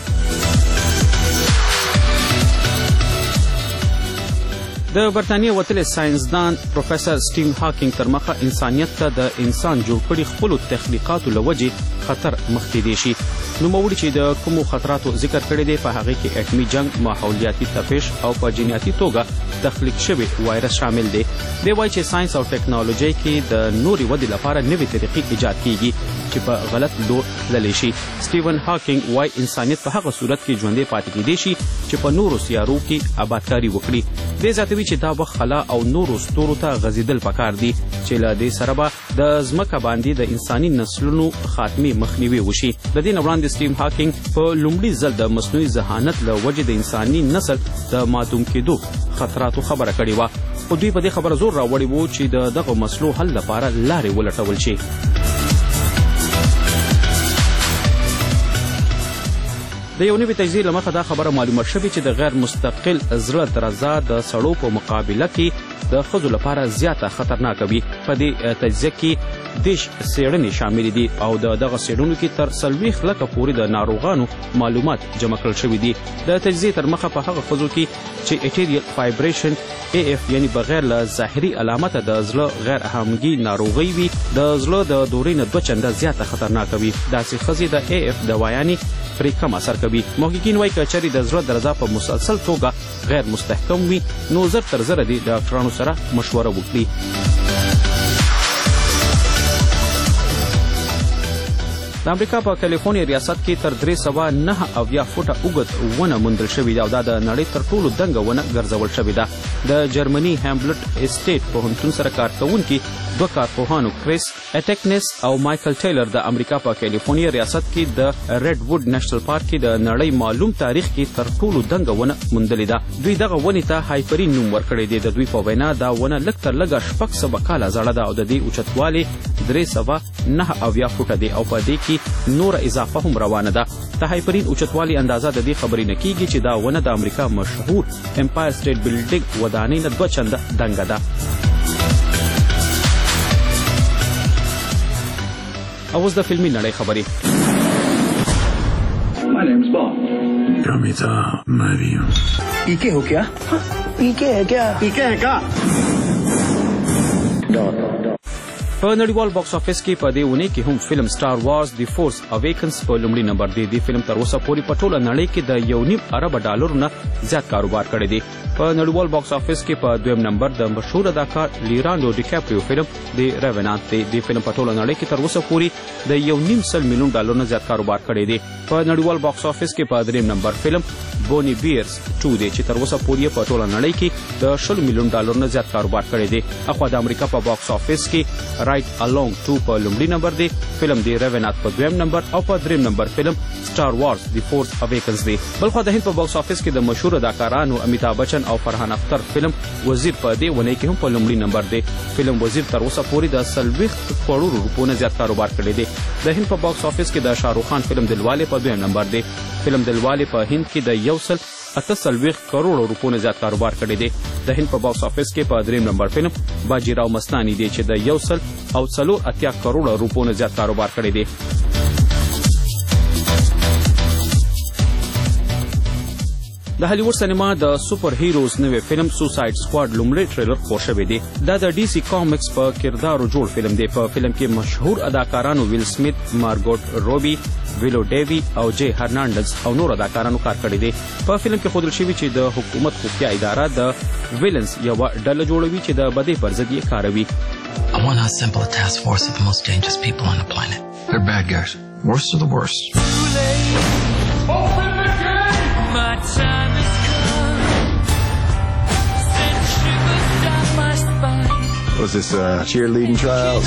د برتانیې وتلي ساينسدان پروفیسور سټیون هاکینګ تر مخه انسانیت ته د انسان جوړ کړي خپل تخلیقاتو لوجې خطر مخ کې دی شي. نو موړي چې د کومو خطراتو ذکر کړی دی په هغه کې اټومي جنگ، ماحولیاتي تپش او په جینیاتي توګه تخلیق شوی وایرس شامل دی. دی وایي چې ساينس او ټیکنالوژي کې د نوري ودې لپاره نوې طریقې ایجاد کیږي چې په غلط لور تللی شي. سټیون هاکینګ وایي انسانیت په هغه صورت کې ژوندی پاتې کېدی شي چې په نورو سیارو کې آبادکاري وکړي. دی زیاتوي چې دا وخت خلا او نورو ستورو ته غځېدل پکار دي چې له دې سره به د ځمکه باندې د انساني نسلونو خاتمې مخنیوي وشي. د دې نه وړاندې سټیون هاکینګ په لومړي ځل د مصنوعي ذهانت له وجې د انساني نسل د ماتوم کېدو خطراتو خبره کړې وه، خو دوی په دې خبره زور راوړی و چې د دغه مسلو حل لپاره لارې ولټول شي. د یو نوي تجزیې له مخه دا خبره معلومه شوې چې د غیر مستقل زړه درزا د سړو په مقابله کې د ښځو لپاره زیاته خطرناکه وي. په دې تجزیه کې 10 څېړنې شامل دي او د دغه څېړنو کې تر 40 لکه پورې د ناروغانو معلومات جمع کړل شوي دي. د تجزیې تر مخه په هغه ښځو کې چې اټریل فایبریشن AF یعنی بغیر له ظاهري علامته د زړه غیر اهمګي ناروغي وي د زړه د دورې نه 2 چنده زیاته خطرناکه وي. داسې ښځې د AF دوايانې پرې کم اثر کوي. محققین وایي که چېرې د زړه درزا په مسلسل توګه غیر مستحکم وي نو زر تر زره دې ډاکټرانو سره مشوره وکړي. د امریکا په کالیفورنیا ریاست کې تر 309 فوټه اوږد ونه موندل شوې ده او دا د نړۍ تر ټولو دنګه ونه ګرځول شوې ده. د جرمني هامبلټ اسټیټ پوهنتون سره کار کوونکي 2 کارپوهانو کریس اټیکنس او مایکل ټیلر د امریکا په کالیفورنیا ریاست کې د ریډ ووډ نېشنل پارک کې د نړۍ معلوم تاریخ کې تر ټولو دنګه ونه موندلې ده. دوی دغه ونې ته هایپرین نوم ورکړی دی. د دوی په وینا دا ونه لږ تر لږه 600 کاله زړه ده او د دې اوچتوالی 309 فوټه دی او په دې کې نور اضافه هم روانه ده. د هایپرین اوچتوالی اندازه د دې خبرې نه کیږي چې دا ونه د امریکا مشهور امپایر سټیټ بلډینګ ودانۍ نه 2 چنده دنګه ده. اوس د فلمي نړۍ خبرې. My name is Bond. Kamita Mariam. पीके हो क्या? पीके है क्या? पीके है क्या? په نړیوال باکس افیس کې په دې ونې کې هم فلم سټار وارز دی فورس اویکنز په لومړي نمبر دی. د فلم تر اوسه پورې په ټوله نړۍ کې د $1.5 ارب ډالرو نه زیات کاروبار کړی دی. په نړیوال باکس افیس کې په دویم نمبر د مشهور اداکار لیرانډو ډیکاپریو فلم دی ریونانت دی. د فلم په ټوله نړۍ کې تر اوسه پورې د $1.5 ملیون نه زیات کاروبار کړی دی. په نړیوال باکس افیس کې په دریم نمبر فلم بونی بیرز 2 دی چې تر اوسه پورې په ټوله نړۍ کې د $100 ملیون نه زیات کاروبار کړی دی. اخوا د امریکا په باکس افیس کې رائټ الونګ 2 په لومړي نمبر دی، فلم دی ریونانت په دویم نمبر او په دریم نمبر فلم سټار وارز دی فورس اویکنز دی. بلخو د هند په باکس افیس کې د مشهور اداکارانو امیتاب بچن او فرحان اختر فلم وزیر په دې ونې کې هم په لومړي نمبر دی. فلم وزیر تر اوسه پورې د 40 کروڑ نه زیات کاروبار کړی دی. د هند په باکس افیس کې د شاهرخ خان فلم دلواله په دویم نمبر دی. فلم دلواله په هند کې د 148 کروڑ نه زیات کاروبار کړی دی. د هند په باکس افیس کې په دریم نمبر فلم باجی راو مستانی دی چې د 180 کروڑ نه زیات کاروبار کړی دی. د هالیوډ سینما د سپر هیروز نوې فلم سوساید سکواډ لومړی ټریلر خپور شوی دی. دا د ډي سي کامکس په کردارو جوړ فلم دی. په فلم کې مشهور اداکارانو ویل سمیت، مارګوټ روبي، ویلو ډیوی او جے هرنانډز او نور اداکارانو کار کړی دی. په فلم کې ښودل شوي چې د حکومت خفیه اداره د ویلنز یوه ډله جوړوي چې د بدۍ پر ضد یې کاروي. I want to assemble a task force of the most dangerous people on the planet. They're bad guys. Worst of the worst. Open the gate! My time has come. Send shivers down my spine. Was this cheerleading trials?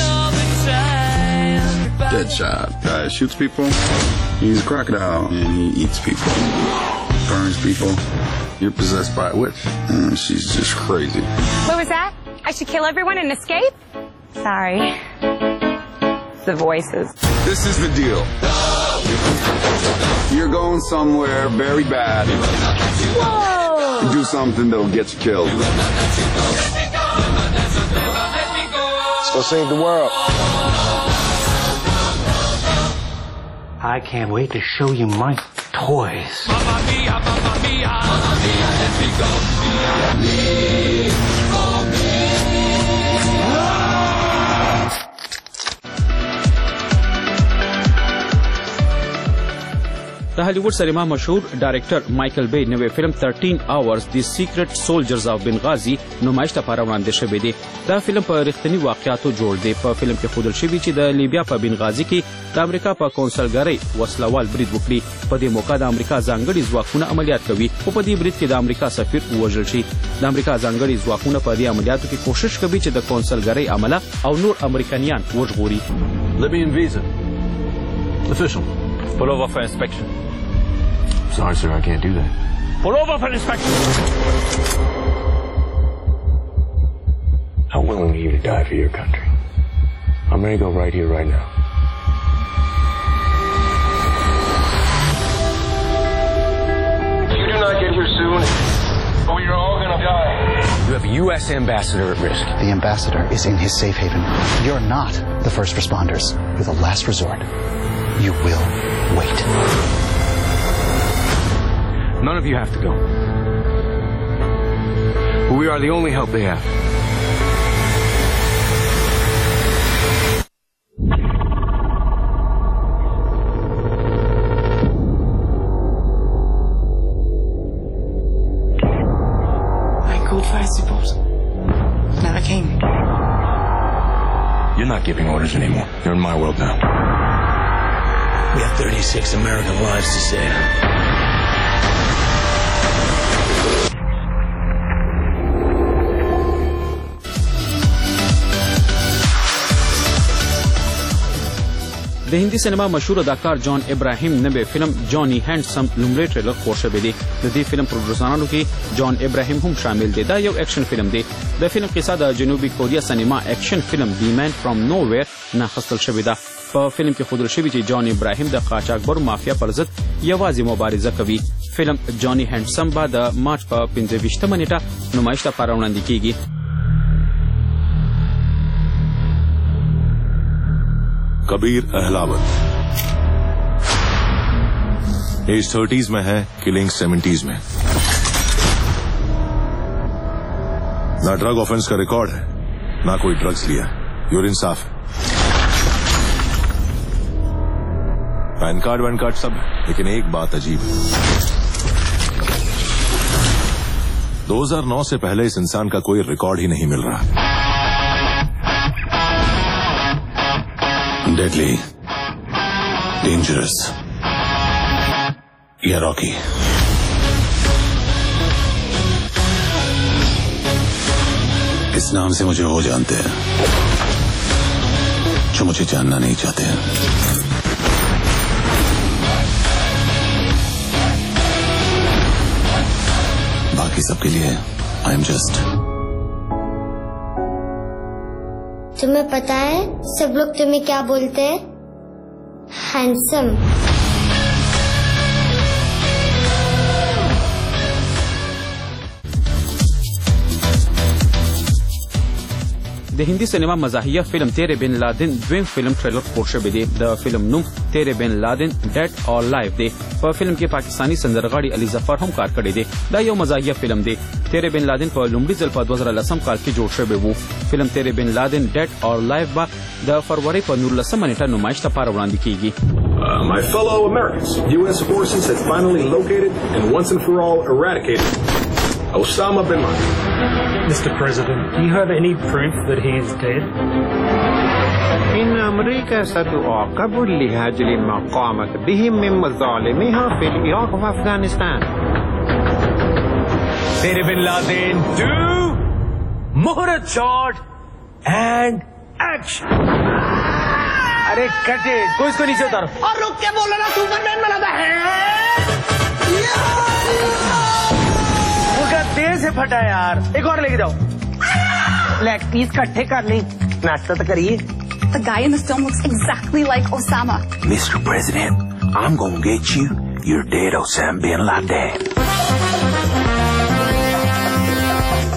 Deadshot. Guy shoots people. He's a crocodile and he eats people. Burns people. You're possessed by a witch. She's just crazy. What was that? I should kill everyone and escape? Sorry. The voices. This is the deal. You're going somewhere very bad. Whoa! Do something that'll get you killed. Let's go save the world. I can't wait to show you my toys. Mamma mia, mamma mia. Mamma mia, let me go. د هالیوډ سینما مشهور ډایرکټر مایکل بی نوې فلم 13 اورز دی سیکرټ سولجرز اف بنغازي نمایش ته لپاره وړاندې شوی دی. دا فلم په رښتینی واقعیاتو جوړ دی. په فلم کې ښودل شوي چې د لیبیا په بنغازي کې د امریکا په کونسلګرۍ وسلوال برید وکړي. په دې موقع د امریکا ځانګړي ځواکونه عملیات کوي خو په دې برید کې د امریکا سفیر ووژل شي. د امریکا ځانګړي ځواکونه په دې عملیاتو کې کوشش کوي چې د کونسلګرۍ عمله او نور امریکایان وژغوري. Libyan visa. Official. Pull over for inspection. Sorry, sir, I can't do that. Pull over for inspection. How willing are you to die for your country? I'm ready to go right here, right now. If you do not get here soon, we are all going to die. You have a U.S. ambassador at risk. The ambassador is in his safe haven. You're not the first responders. You're the last resort. You will wait. None of you have to go. We are the only help they have. I called fire support. Never came. You're not giving orders anymore. You're in my world now. We have 36 American lives to save. د هندي سینما مشهور اداکار جان ابراهیم نوې فلم جانی هینډسم لومړی ټریلر خپور شوی دی. د دې فلم پروډوسرانو کې جان ابراهیم هم شامل دی. دا یو اکشن فلم دی. د فلم قصه د جنوبي کوریا سینما اکشن فلم دی مین فرام نو ویر نه اخیستل شوې ده. په فلم کې ښودل شوي چې جان ابراهیم د قاچاقبرو مافیا پر ضد یوازې مبارزه کوي. فلم جانی هینډسم به د مارچ په 25 نیټه نمایش ته لپاره وړاندې کیږي. Kabir Ahlawat age 30s में है, killing 70s में. ना drug offence का रिकॉर्ड है, ना कोई ड्रग्स लिया. यूरिन साफ है. पैन कार्ड वैन कार्ड सब है, लेकिन एक बात अजीब है. 2009 से पहले इस इंसान का कोई रिकॉर्ड ही नहीं मिल रहा. Deadly, dangerous, या रॉकी. इस नाम से मुझे वो जानते हैं जो मुझे जानना नहीं चाहते हैं. बाकी सबके लिए आई एम जस्ट. तुम्हें पता है सब लोग तुम्हें क्या बोलते हैं? Handsome. د هندي سینما مزاحیه فلم تیرے بن لادن دویم فلم ټریلر خپور شوی دی. د فلم نوم تیرے بن لادن ډیډ اور لایف دی. په فلم کې پاکستانی سندرغاړي علي ظفر هم کار کړی دی. دا یو مزاحیه فلم دی. تیرے بن لادن په لومړي ځل په 2010 کال کې جوړ شوی وو. فلم تیرے بن لادن ډیډ اور لایف به د فروری په 19 نیټه نمایش ته لپاره وړاندې کیږي. My fellow Americans, U.S. forces have finally located and once and for all eradicated Osama bin Laden. Mr. President, do you have any proof that he is dead? إن أمريكا ستعاقب لأجل ما قامت به من مظالمها في العراق وأفغانستان. तेरे बिन लादेन 2 मुहूर्त shot and action. अरे कटे कोई इसको नीचे उतारो. और रुक के बोलो ना, सुपरमैन बनाता है. उसका तेज से फटा यार. एक और लेके जाओ. लेग पीस इकट्ठे कर ली. नाश्ता तो करिए. The guy in the film looks exactly like Osama. Mr. President, I'm gonna get you. You're dead, Osama bin Laden.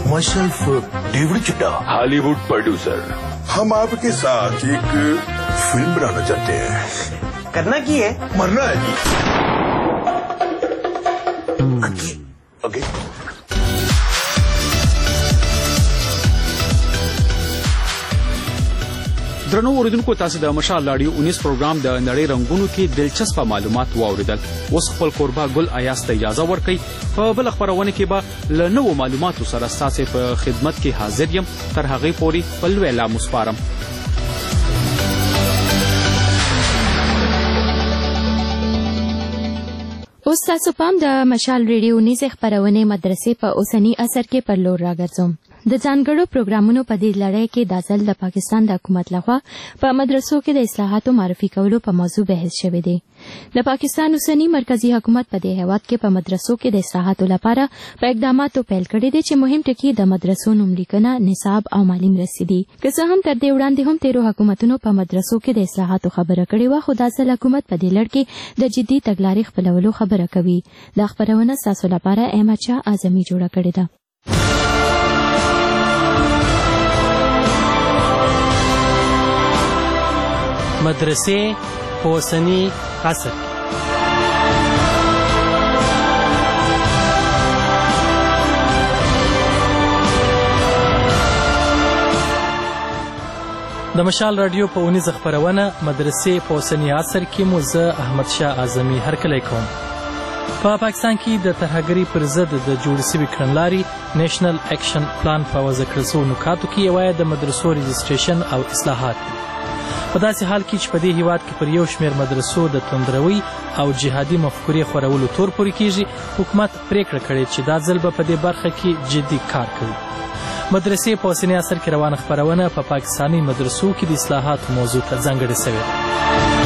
Commercial film David Chaddha, Hollywood producer. हम आपके साथ एक फिल्म बनाना चाहते हैं। करना की है? मरना है जी। ओके। درنو اوریدونکو تاسو د مشال رادیو 19 پروګرام د نړۍ رنگونو کې دلچسپ معلومات واوریدل. اوس خپل قربا ګل ایاس ته اجازه ورکړئ. په بل خبرونه کې به له نوو معلوماتو سره ستاسو په خدمت کې حاضر یم. تر هغې پورې په لوی اعلان مسپارم. اوس تاسو پام د مشال ریډیو 19 خبرونه مدرسې په اوسنی اثر کې پر لور راګرځوم. د ځانګړو پروګرامونو په دې لړۍ کې د ځل د پاکستان د حکومت لخوا په مدرسو کې د اصلاحاتو معرفي کولو په موضوع بحث شوی دی. د پاکستان اوسنی مرکزی حکومت په دې هیواد کې په مدرسو کې د اصلاحاتو لپاره په اقداماتو پیل کړي دي چې مهم ټکي د مدرسو نوملیکنه، نصاب او مالی مرستې دي. که څه هم تر دې وړاندې هم تیرو حکومتونو په مدرسو کې د اصلاحاتو خبره کړې وه، خو د ځل حکومت په دې لړ کې د جدي تګلارې خپلولو خبره کوي. دا خبرونه ستاسو لپاره احمد شاه اعظمي جوړه کړې ده. مدرسې په اوسني عصر د مشال رادیو په اونیزه خبرونه مدرسې په اوسني عصر کې مو زه احمد شاه اعظمي هرکلی کوم. په پاکستان کې د ترهګرۍ پر ضد د جوړې شوي کړنلارې نیشنل اکشن پلان په وضع کړل شوو نکاتو کې یوه د مدرسو رجسټریشن او اصلاحات دي. په داسې حال کې چې په دې هیواد کې پر یو شمېر مدرسو د توندروي او جهادي مفکورې خورولو تور پورې کېږي، حکومت پریکړه کړې چې دا ځل به په دې برخه کې جدي کار کوي. مدرسې په اوسني عصر کې روانه خپرونه په پاکستاني مدرسو کې د اصلاحاتو موضوع ته ځانګړې شوې ده.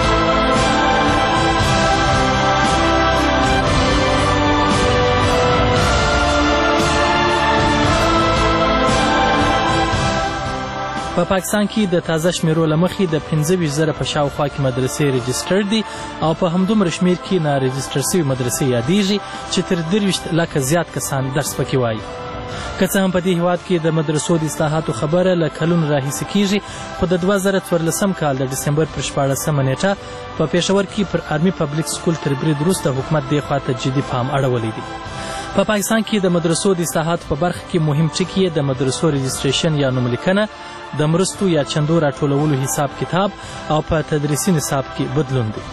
په پاکستان کې د تازه شمیرو له مخې د 15,000 په شاوخوا کې مدرسې رجسټر دي او په همدومره شمیر کې نا رجسټر شوي مدرسې یادېږي چې تر 23 لکه زیات کسان درس پکې وایي. که څه هم په دې هیواد کې د مدرسو د اصلاحاتو خبره له کلونو راهیسې کېږي، خو د 2014 کال د ډسمبر پر 14 نیټه په پېښور کې پر آرمي پبلیک سکول تر برید وروسته حکومت دې خواته جدي پام اړولی دی. په پاکستان کې د مدرسو د اصلاحاتو په برخه کې مهم ټکي د مدرسو رجسټریشن یا نوملیکنه، د مرستو یا چندو راټولولو حساب کتاب او په تدریسي نصاب کې بدلون دی.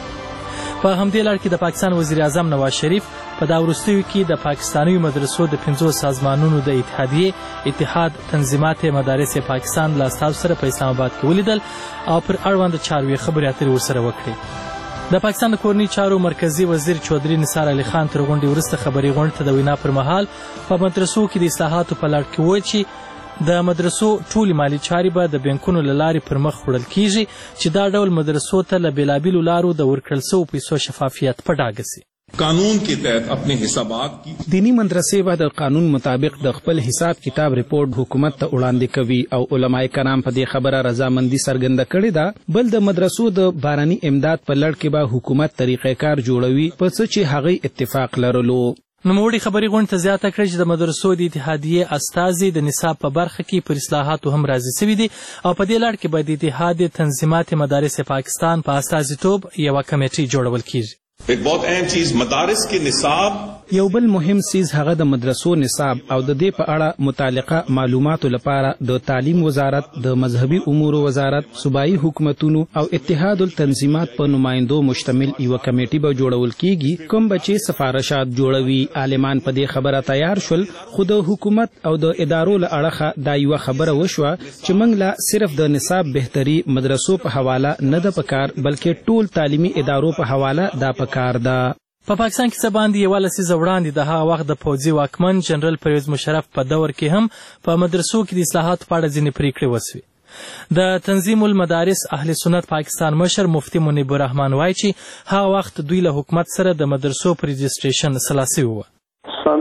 په همدې لړ کې د پاکستان وزیر اعظم نواز شریف په دا وروستیو کې د پاکستاني مدرسو د 5 سازمانونو د اتحادیې اتحاد تنظیمات مدارس پاکستان له استازو سره په اسلام آباد کې ولیدل او پر اړوند چارو یې خبرې اترې ورسره وکړې. د پاکستان د کورنۍ چارو مرکزی وزیر چودري نثار علي خان تر غونډې وروسته خبري غونډې ته د وینا پر مهال په مدرسو کې د اصلاحاتو په لړ کې وویل چې د مدرسو ټولې مالی چارې به د بانکونو له لارې پر مخ وړل کیږي چې دا ډول مدرسو ته له بېلابېلو لارو د ورکړل شوو پیسو شفافیت په ډاګه سي. قانون کے تحت اپنے حسابات کی دینی مدرسې به د قانون مطابق د خپل حساب کتاب رپورټ حکومت ته وړاندې کوي او علماء کرام په دې خبره رضامندي څرګنده کړې ده. بل د مدرسو د باراني امداد په لړ کې به حکومت طریقې کار جوړوي په څه چې هغې اتفاق لرلو. نوموړي خبري غونډې ته زیاته کړه چې د مدرسو د اتحادیې استازي د نصاب په برخه کې پر اصلاحاتو هم راضي شوي دي او په دې لړ کې به د اتحاد تنظیمات مدارس پاکستان په استازیتوب یوه کمیټې جوړول کیږي. ایک بہت اہم چیز مدارس کے نصاب یو بل مهم سیز هغه د مدرسو نصاب او د دې په اړه متعلقه معلوماتو لپاره د تعلیم وزارت، د مذهبي امورو وزارت، صوبایي حکومتونو او اتحاد التنظیمات په نمایندو مشتمل یو کمیټې به جوړول کیږي کوم بچي سفارشات جوړوي. عالمان په دې خبره تیار شول، خو د حکومت او د ادارو له اړخه دا یو خبره وشوه چې موږ لا صرف د نصاب بهتري مدرسو په حواله نه ده پکار بلکې ټول تعلیمي ادارو په حواله دا پکار ده. په پاکستان کې څه باندې یوه لسیزه وړاندې د هغه وخت د پوځي واکمن جنرال پرویز مشرف په دور کې هم په مدرسو کې د اصلاحاتو په اړه ځینې پریکړې وسوې. د تنظیم المدارس اهل سنت پاکستان مشر مفتي منیب الرحمن وایي چې هغه وخت دوی له حکومت سره د مدرسو په رجسټریشن سلا سوي وه. सन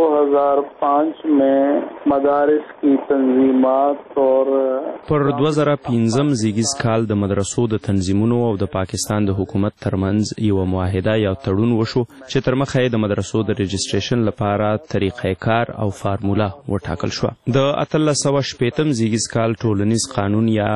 2005 में मदारिस की तंजीमात और پر 2005 زیږیز کال د مدرسو د تنظیمونو او د پاکستان د حکومت ترمنځ یو معاهده یا تړون وشو چې تر مخه د مدرسو د رجسټریشن لپاره طریقه کار او فارموله وټاکل شو. د 1860 زیږیز کال ټولنیز قانون یا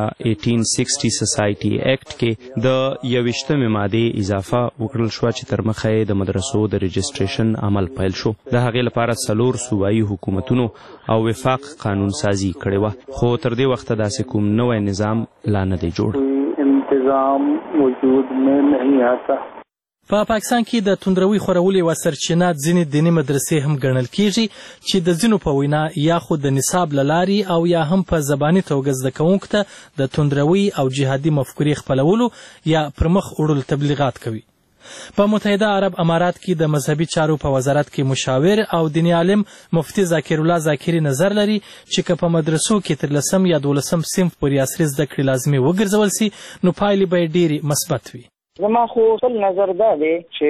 1860 سوسایټي ایکټ کې د 21 ماده اضافه وکړل شو چې تر مخه د مدرسو د رجسټریشن عمل پیل شو. د هغې لپاره 4 صوبایي حکومتونو او وفاق قانون سازي کړې وه، خو تر دې وخته داسې کوم نوی نظام لا نه دی جوړ. انتظام وجود میں نہیں آتا. په پاکستان کې د توندروي خورولو یوه سرچینه ځینې دیني مدرسې هم ګڼل کیږي چې د ځینو په وینا یا خو د نصاب له لارې او یا هم په زباني توګه زده کوونکو ته د توندروي او جهادي مفکورې خپلولو یا پر مخ وړلو تبلیغات کوي. په متحده عرب امارات کې د مذهبي چارو په وزارت کې مشاور او دیني عالم مفتی ذاکر الله ذاکري نظر لري چې که په مدرسو کې تر 10 یا 12 صنف پورې عصري زده کړې لازمي وګرځول سي نو پایلې به ډېرې مثبت وي. زما خو خپل نظر دا دی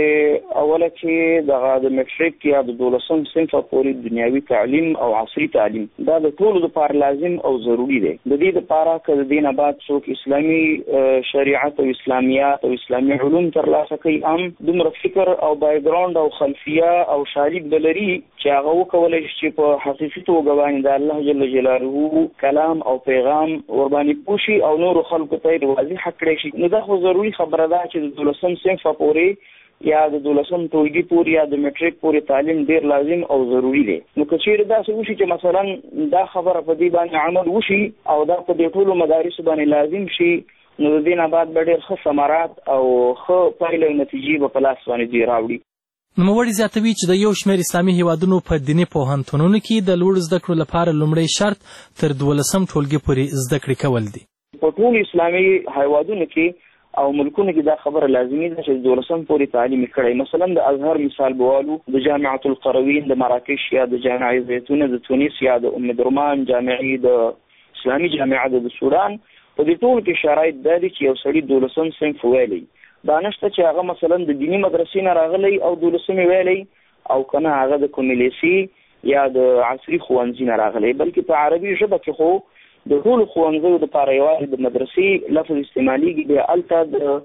چې اوله کې د میټریک یا د 12 صنف پورې دنیوي تعلیم او عصري تعلیم دا د ټولو لپاره لازم او ضروری دی. د دې لپاره که د دې نه بعد څوک اسلامي شریعت او اسلامیات او اسلامي علوم ترلاسه کوي هم دومره فکر او بیکګراوند او خلفیه او شالید بلري چې هغه وکولی شي چې په حقیقي توګه باندې د الله جل جلاله کلام او پیغام ورباندې پوه شي او نورو خلکو ته یې واضح کړی شي. نو دا خو ضروري خبره ده چې د 12 صنف پورې یا د 12 ټولګي پورې یا د میټریک پورې تعلیم ډیر لازم او ضروری دی. نو که چیرې داسې وشي چې مثلا دا خبره په دې باندې عمل وشي او دا په دې ټولو مدارسو باندې لازم شي نو د دې نه بعد به ډېر ښه ثمرات او ښه پایلې او نتیجې به په لاس باندې راوړي. نوموړي زیاتوي چې د یو شمېر اسلامي هیوادونو په دیني پوهنتونونو کې د لوړو زده کړو لپاره لومړی شرط تر 12 ټولګي پورې زده کړې کول دي. په ټولو اسلامي هیوادونو کې او ملکونو کې دا خبره لازمي ده چې 12 پورې تعلیم کړي. مثلا د ازهر مثال بوالو، د جامعة القروین د مراکش یا د جامعه زیتونه د تونس یا د ام درمان جامعه د اسلامي جامعه د سودان په دې ټول کې شرایط دا دي چې یو سړي 12 صنف ویلی دا نشته چې هغه مثلا د دینی مدرسې نه راغلی او 12 ویلی او کنه هغه د کوملیسي یا د عصري ښوونځي نه راغلی، بلکې په عربي ژبه کې خو د ټولو ښوونځیو دپاره یوازې د مدرسې لفظ استعمالیږي، بیا هلته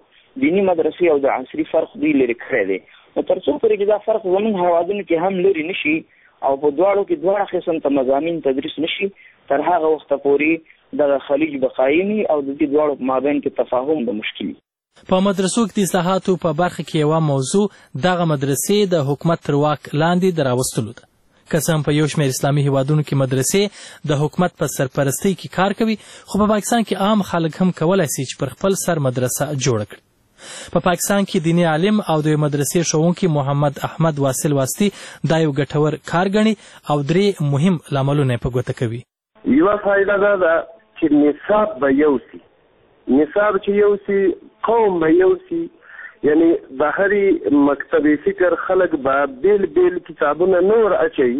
د دیني مدرسې او د عصري فرق دوی لرې کړی دی. نو تر څو پورې چې دا فرق زموږ هیوادونو کې هم لرې نه شي او په دواړو کې دواړه قسم ته مضامین تدریس نه شي تر هغه وخته پورې دغه خلیج به قایم وي او د دې دواړو په مابین کې تفاهم به مشکل وي. په مدرسو کې د اصلاحاتو په برخه کې یوه موضوع دغه مدرسې د حکومت تر واک لاندې د راوستلو ده. که څه هم په یو شمېر اسلامي هیوادونو کې مدرسې د حکومت په سرپرستۍ کې کار کوي، خو په پاکستان کې عام خلک هم کولی شي چې پر خپل سر مدرسه جوړه کړي. په پاکستان کې دیني عالم او د مدرسې ښوونکي محمد احمد واصل واسطي دا یو ګټور کار ګڼي او 3 مهم لاملونه یې په ګوته کوي. یوه فایده دا ده چې نصاب به یو سي، نصاب چې یو سي قوم به یو سي، یعنی بهري مکتبی فکر خلق به بیل بیل کتابونه نور اچي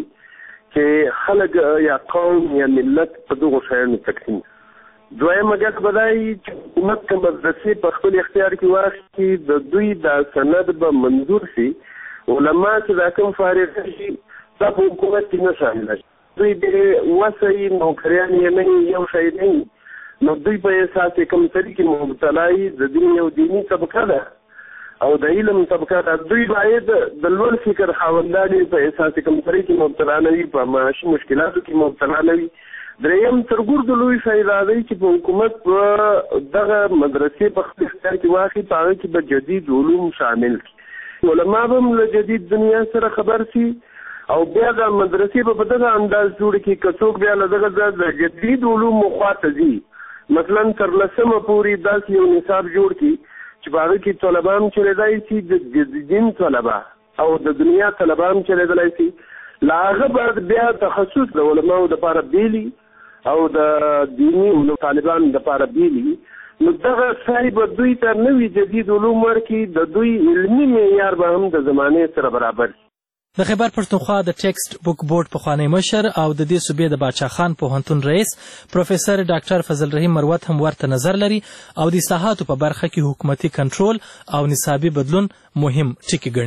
چې خلق یا قوم یا ملت په دغو شیانو تقسیم. دویمه ګټه به دا وي چې حکومت که مدرسې په خپل اختیار کې واخلي د دوی دا سند به منظور سي، علما چې دا کوم فارغ شي دا په حکومت کې نه شامله شي، دوی بې وسه یي نوکریان یې نه یو شی نه وي، نو دوی په اساس کمتري کې مبتلا یي. د دین یو دیني طبقه ده او د علم طبقه ده، دوی باید د لوړ فکر خاوندان په اساس کمتري کې مبتلا نه وي، په معاشي مشکلاتو کې مبتلا نه وي. دریم تر ګردو لوی فایده دی چې په حکومت په دغه مدرسې په خپل اختیار کې واخلي، په هغه کې به جدید علوم شامل کړي، علما به هم له جدید دنیا سره خبر سي او بیا د مدرسې په دغه انداز جوړ کړي که څوک بیا له دغه د جدید علومو خواته ځي، مثلا تر 10 پورې داسې یو نصاب جوړ کړي چې په هغه کې طلبه هم چلېدای شي، د دین طلبه او د دنیا طلبه هم چلېدلی شي. له هغه بعد بیا تخصص د علماو دپاره بیلي او د دیني طالبانو دپاره بیلي، نو دغه ځای به دوی ته نوي جدید علوم ورکړي، د دوی علمي معیار به هم د زمانې سره برابر شي. د خیبر پښتونخوا د ټیکسټ بک بورډ پخوانی مشر او د دې صوبې د باچا خان پوهنتون رئیس پروفیسر ډاکټر فضل رحیم مروت هم ورته نظر لري او د اصلاحاتو په برخه کې حکومتي کنټرول او نصابي بدلون مهم ټکي ګڼي.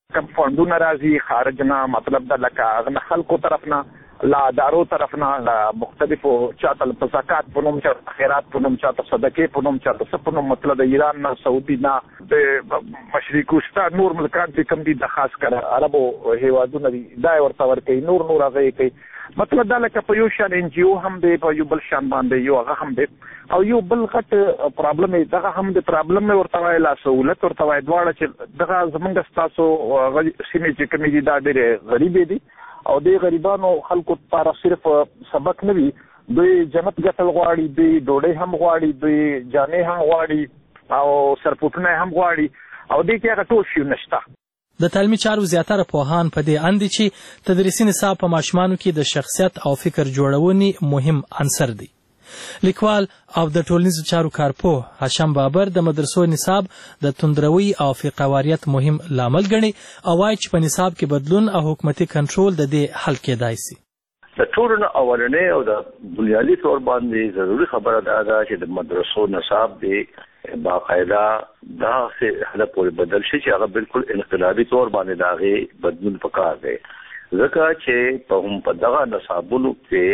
کم فندونه راځي خارج نه، مطلب دا لکه خلکو طرف نه، لا ادارو طرف نه، لا مختلفو چاته په زکات په نوم، چاته خیرات په نوم، چاته صدقې په نوم، چاته څه په نوم، مطلب د ایران نه، سعودي نه، د مشرق وسطا نور ملکان چې کوم دي د خاص کر عربو هیوادونه دي دا ورته ورکوي، نور هغه کوي. مطلب دا لکه په یو شان ان جی او هم دی، په یو بل شان باندې یو هغه هم دی، او یو بل غټ پرابلم دغه هم د پرابلم ورته وایي، لا سهولت ورته وایي، دواړه چې دغه زمونږ ستاسو سیمې چې کومې دي دا ډېرې غریبې دي، او د غریبانو خلکو لپاره صرف سبق نه وي، دوی جنت ګټل غواړي، دوی ډوډۍ هم غواړي، دوی جامې هم غواړي، او سرپوټونه هم غواړي، او دې کې هغه ټول شی نشته. د تعلیمي چارو زیاتره پوهان په دې اند دي چې تدریسي نصاب په ماشومانو کې د شخصیت او فکر جوړونې مهم عنصر دی. لیکوال او د ټولنیزو چارو کارپوه هاشم بابر د مدرسو نصاب د توندروي او فقاواریت مهم لامل ګڼي او وایي چې په نصاب کې بدلون او حکومتي کنټرول د دې حل کېدای شي. د ټولو نه اولنې او د بنیادي طور باندې ضروري خبره دا ده چې د مدرسو نصاب دی باقاعده داسې حاله پورې بدل شي چې هغه بالکل انقلابي طور باندې د هغې بدلون پکار دی، ځکه چې په هم په دغه نصابونو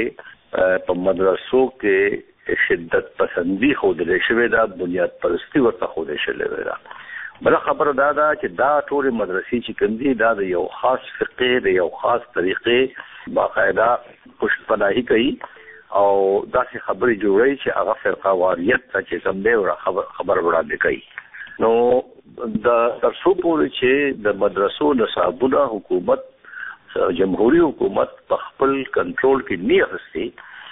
کې په مدرسو کې شدت پسندي ښودلی شوې ده، بنیاد پرستي ورته ښودل شوې ده. بله خبره دا ده چې دا ټولې مدرسې چې کوم دي دا د یو خاص فقې د یو خاص طریقې باقاعده پشت پناهي کوي او داسې خبرې جوړوي چې هغه فرقهواریت ته چې کوم دی خبر وړاندې کوي. نو د تر څو پورې چې د مدرسو نصابونه حکومت جمهوریت حکومت په خپل کنټرول کې نه اخستي،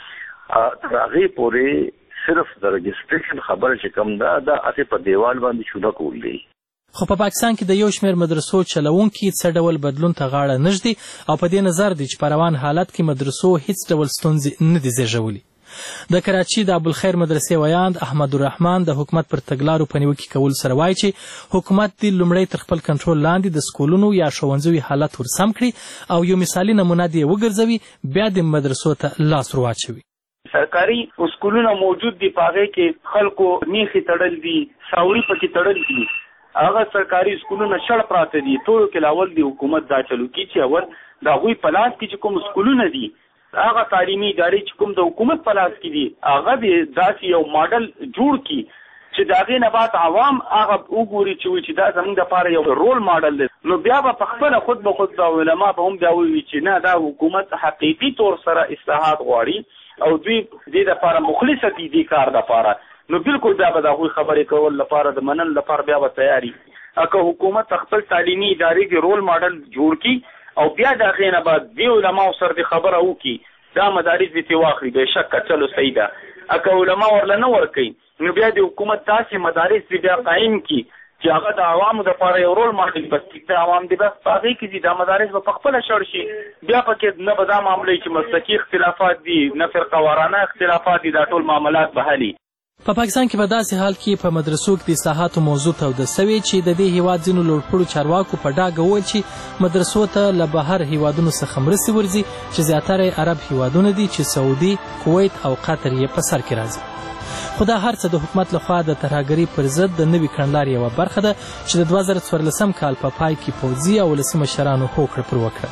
تر هغې پورې صرف د رجسټریشن خبره چې کوم ده دا هسې په دیوال باندې چونه کول دی. خو په پاکستان کې د یو شمېر مدرسو چلوونکي څه ډول بدلون ته غاړه نږدي او په دې نظر دی چې په روان حالت کې مدرسو هیڅ ډول ستونزې نه دي زېږولي. د کراچي د ابوالخیر مدرسې ویاند احمد الرحمن د حکومت پر تګلارو په نیوکې کولو سره وایي چې حکومت دې لومړی تر خپل کنټرول لاندې د سکولونو یا ښوونځیو حالت ورسم کړي او یو مثالي نمونه دې وګرځوي، بیا د مدرسو ته لاس ور واچوي. سرکاري سکولونه موجود دي، په هغې کې خلکو میخې تړل دي، ساوري پکې تړل دي، هغه سرکاري سکولونه شړ پراته دي. ټولو کې لاول د حکومت دا چلو کی چې اول د هغوی په لاس کې چې کوم سکولونه دي، هغه تعلیمي ادارې چې کوم د حکومت په لاس کې دي، هغه د داسې یو ماډل جوړ کړي چې د هغې نه بعد عوام هغه وګوري چې دا زموږ دپاره یو رول ماډل دی. نو بیا به په خپله خود به خود د علما به هم بیا ووایي چې نه دا حکومت حقیقي طور سره اصلاحات غواړي او دوی دې دپاره مخلصه دي دې کار دپاره، نو بالکل بیا به د هغوی خبرې کول لپاره د منل لپاره بیا به تیاري. که حکومت خپل تعلیمي ادارې کې رول ماډل جوړ کړي او بیا د هغې نه بعد دې علماو سره د خبره وکړي دا مدارس دې ترې واخلي، بېشکه چلو صحیح ده. که علما ورله نه ورکوي نو بیا د حکومت داسې مدارس دې بیا قایم کړي چې هغه د عوامو دپاره یو رول ماډل بس د عوام دې بس په هغې کې دي دا مدارس به په خپله شړ شي. بیا پکې نه به دا معامله چې مسلکي اختلافات دي نه فرقهوارانه اختلافات دي، دا ټول معاملات به حلي. په پاکستان کې په داسې حال کې په مدرسو کې د اصلاحاتو موضوع توده سوې چې د دې هیواد ځینو لوړپوړو چارواکو په ډاګه وویل چې مدرسو ته له بهر هیوادونو څخه مرستې ورځي چې زیاتره یې عرب هیوادونه دي چې سعودي، کویت او قطر یې په سر کې راځي. خو دا هر څه د حکومت لخوا د ترهګرۍ پر ضد د نوي کړنلارې یوه برخه ده چې د 2014 کال په پای کې پوځي او ولسي مشرانو هوکړه پر وکړه.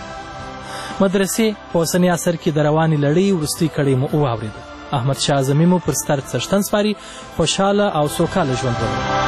مدرسې په اوسني عصر کې د روانې لړۍ وروستۍ کړۍ مو واورېده. احمد شاه اعظمي مو پر ستر څښتن سپاري. خوشحاله او سوکاله ژوند ولرئ.